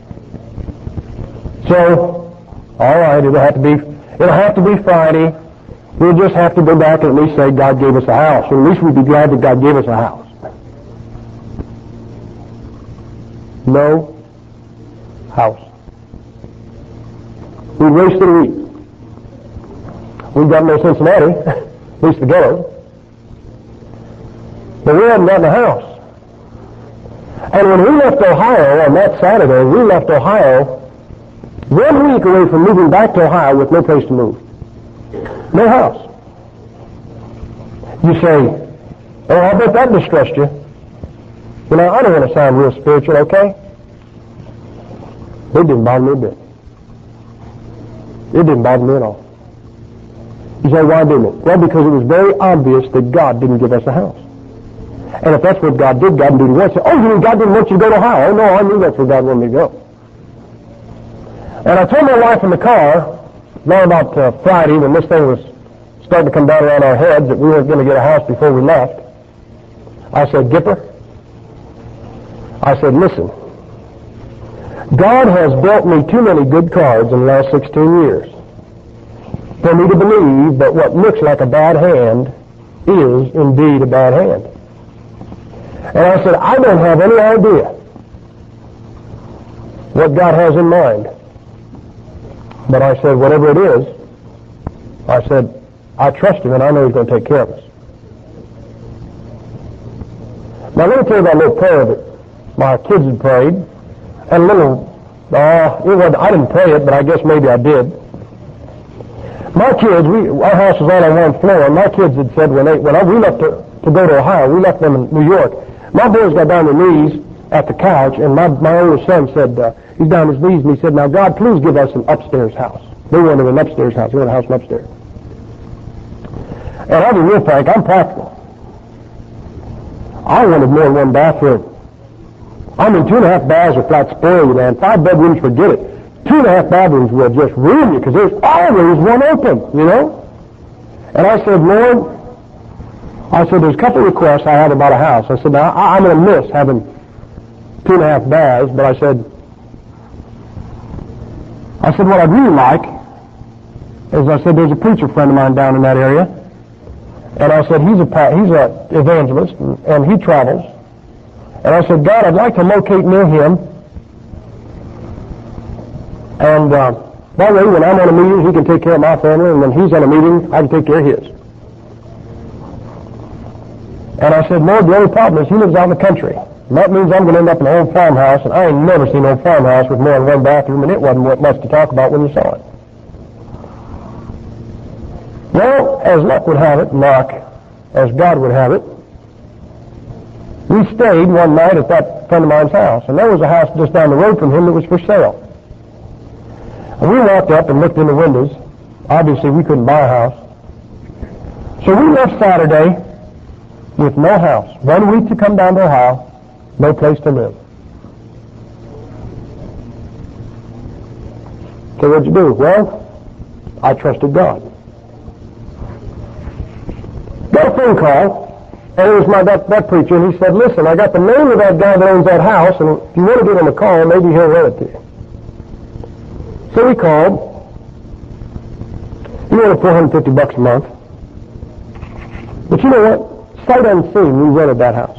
So, all right, it'll have to be Friday. We'll just have to go back and at least say God gave us a house. Or at least we'd be glad that God gave us a house. No house. We wasted a week. We've got no Cincinnati, at least the ghetto. But we hadn't gotten a house. And when we left Ohio on that Saturday, we left Ohio 1 week away from moving back to Ohio with no place to move. No house. You say, oh, I bet that distressed you. You know, I don't want to sound real spiritual, okay? It didn't bother me a bit. It didn't bother me at all. You say, why didn't it? Well, because it was very obvious that God didn't give us a house. And if that's what God did, God didn't want you. Oh, you mean God didn't want you to go to Ohio? Oh, no, I knew that's where God wanted me to go. And I told my wife in the car, now about Friday, when this thing was starting to come down around our heads, that we weren't going to get a house before we left, I said, Gipper, I said, listen, God has built me too many good cards in the last 16 years for me to believe that what looks like a bad hand is indeed a bad hand. And I said, I don't have any idea what God has in mind. But I said, whatever it is, I said, I trust Him and I know He's going to take care of us. Now let me tell you about a little prayer that my kids had prayed. And a little, I didn't pray it, but I guess maybe I did. My kids, our house was all on one floor, and my kids had said when we left to go to Ohio, we left them in New York. My boys got down on their knees at the couch, and my older son said, he's down on his knees, and he said, now God, please give us an upstairs house. They wanted an upstairs house. They wanted a house upstairs. And I'll be real frank, I'm practical. I wanted more than one bathroom. I mean, 2.5 baths will flat spoil you, man. 5 bedrooms, forget it. 2.5 bathrooms will just ruin you because there's always one open, you know? And I said, Lord, there's a couple of requests I have about a house. I said, now, I'm going to miss having 2.5 baths, but I said, what I'd really like is, I said, there's a preacher friend of mine down in that area, and I said, he's a evangelist, and he travels. And I said, God, I'd like to locate near him. And that way, when I'm on a meeting, he can take care of my family, and when he's on a meeting, I can take care of his. And I said, Lord, the only problem is he lives out in the country. And that means I'm going to end up in an old farmhouse, and I ain't never seen an old farmhouse with more than one bathroom, and it wasn't much to talk about when you saw it. Well, as luck would have it, Mark, as God would have it, we stayed one night at that friend of mine's house, and there was a house just down the road from him that was for sale. And we walked up and looked in the windows. Obviously, we couldn't buy a house. So we left Saturday with no house. 1 week to come down to Ohio, no place to live. So what'd you do? Well, I trusted God. Got a phone call. And it was that preacher, and he said, listen, I got the name of that guy that owns that house, and if you want to give him a call, maybe he'll rent it to you. So we called. He wanted $450 a month. But you know what? Sight unseen, we rented that house.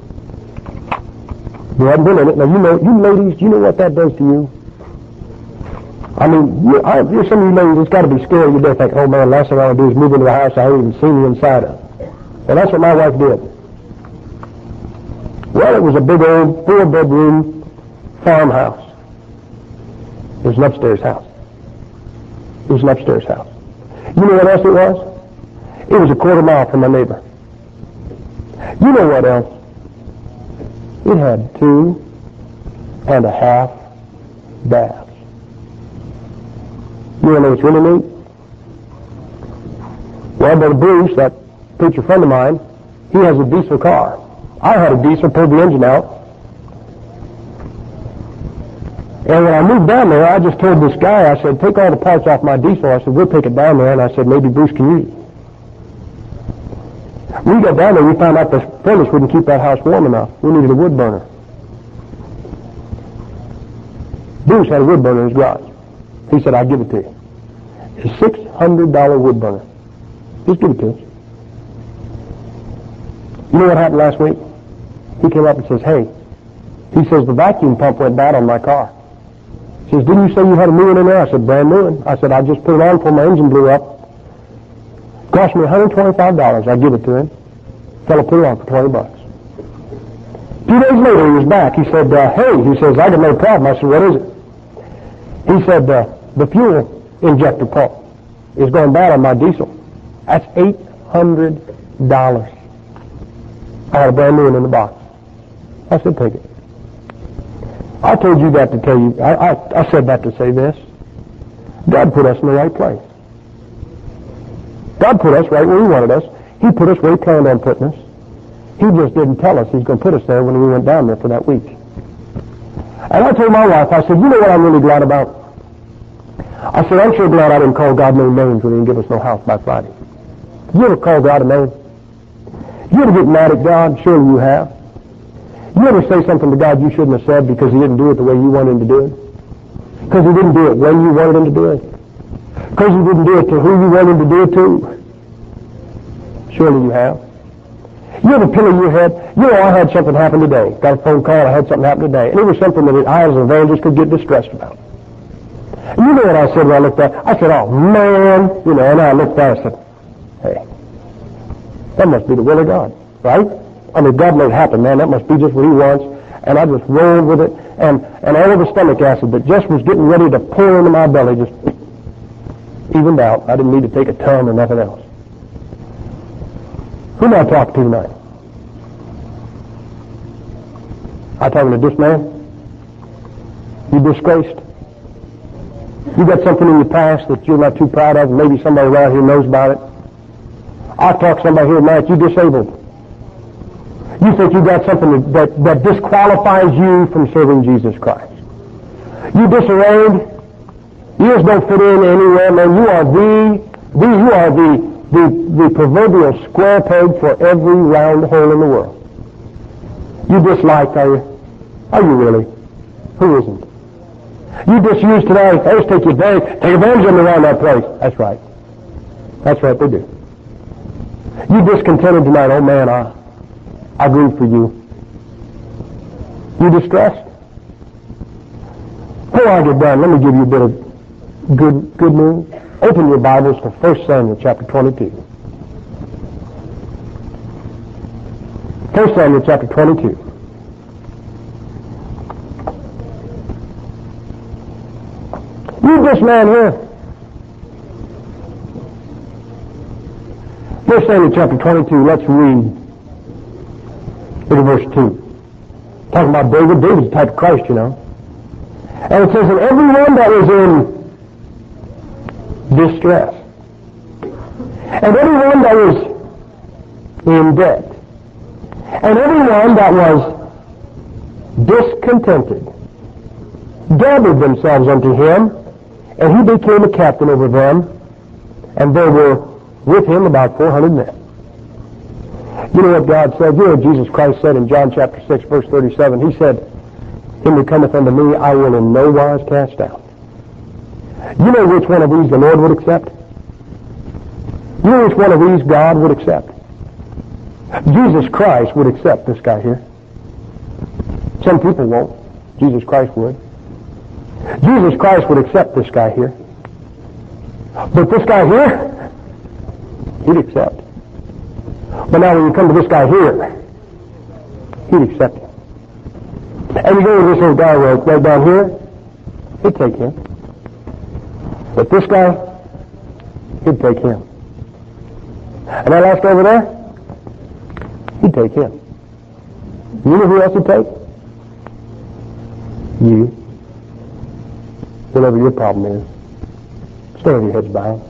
We hadn't been in it. Now, you ladies, do you know what that does to you? I mean, you're some of you ladies, it's got to be scary. You're thinking, oh man, last thing I want to do is move into a house I haven't even seen the inside of. And that's what my wife did. Well, it was a big old 4-bedroom farmhouse. It was an upstairs house. You know what else it was? It was a 1/4 mile from my neighbor. You know what else? It had 2.5 baths. You want to know what's really neat? Well, Brother Bruce, that preacher friend of mine, he has a diesel car. I had a diesel, pulled the engine out. And when I moved down there, I just told this guy, I said, take all the parts off my diesel. I said, we'll take it down there. And I said, maybe Bruce can use it. We got down there, we found out the furnace wouldn't keep that house warm enough. We needed a wood burner. Bruce had a wood burner in his garage. He said, I'll give it to you. It's a $600 wood burner. Just give it to us. You know what happened last week? He came up and says, hey, he says, the vacuum pump went bad on my car. He says, didn't you say you had a new one in there? I said, brand new one. I said, I just put it on before my engine blew up. Cost me $125. I give it to him. Fellow put it on for $20. A few days later, he was back. He said, hey, he says, I got no problem. I said, what is it? He said, the fuel injector pump is going bad on my diesel. That's $800. I had a brand new one in the box. I said, take it. I told you that to tell you, I said that to say this. God put us in the right place. God put us right where He wanted us. He put us where He planned on putting us. He just didn't tell us He's going to put us there when we went down there for that week. And I told my wife, I said, you know what I'm really glad about? I said, I'm sure glad I didn't call God no names when He didn't give us no house by Friday. You ever call God a name? You ever get mad at God? Surely you have. You ever say something to God you shouldn't have said because He didn't do it the way you wanted Him to do it? Because He didn't do it when you wanted Him to do it? Because He didn't do it to who you wanted Him to do it to? Surely you have. You ever pillow your head? You know, I had something happen today. Got a phone call, I had something happen today. And it was something that I as an evangelist could get distressed about. And you know what I said when I looked at it? I said, oh man, you know, and I looked at it and said, hey, that must be the will of God, right? I mean, God made it happen, man. That must be just what He wants. And I just rolled with it. And all of the stomach acid that just was getting ready to pour into my belly just evened out. I didn't need to take a ton or nothing else. Who am I talking to tonight? I talking to this man? You disgraced? You got something in your past that you're not too proud of, maybe somebody around here knows about it. I talk to somebody here tonight, you disabled. You think you got something that disqualifies you from serving Jesus Christ. You disarrayed. You just don't fit in anywhere, man. You are the proverbial square peg for every round hole in the world. You disliked, are you? Are you really? Who isn't? You disused today. They just take advantage of them around that place. That's right. That's right, they do. You discontented tonight. Oh man, I grieve for you. You distressed? Before I get done, let me give you a bit of good news. Open your Bibles to 1 Samuel chapter 22. 1 Samuel chapter 22. Read this man here. 1 Samuel chapter 22, let's read. Look at verse 2. Talking about David. David's the type of Christ, you know. And it says, and everyone that was in distress, and everyone that was in debt, and everyone that was discontented, gathered themselves unto him, and he became a captain over them, and there were with him about 400 men. You know what God said? You know what Jesus Christ said in John chapter 6, verse 37? He said, him that cometh unto me, I will in no wise cast out. You know which one of these the Lord would accept? You know which one of these God would accept? Jesus Christ would accept this guy here. Some people won't. Jesus Christ would. Jesus Christ would accept this guy here. But this guy here, he'd accept. But now when you come to this guy here, he'd accept him. And you go to this little guy right down here, he'd take him. But this guy, he'd take him. And that last guy over there, he'd take him. You know who else he'd take? You. Whatever your problem is. Stay with your heads bowed.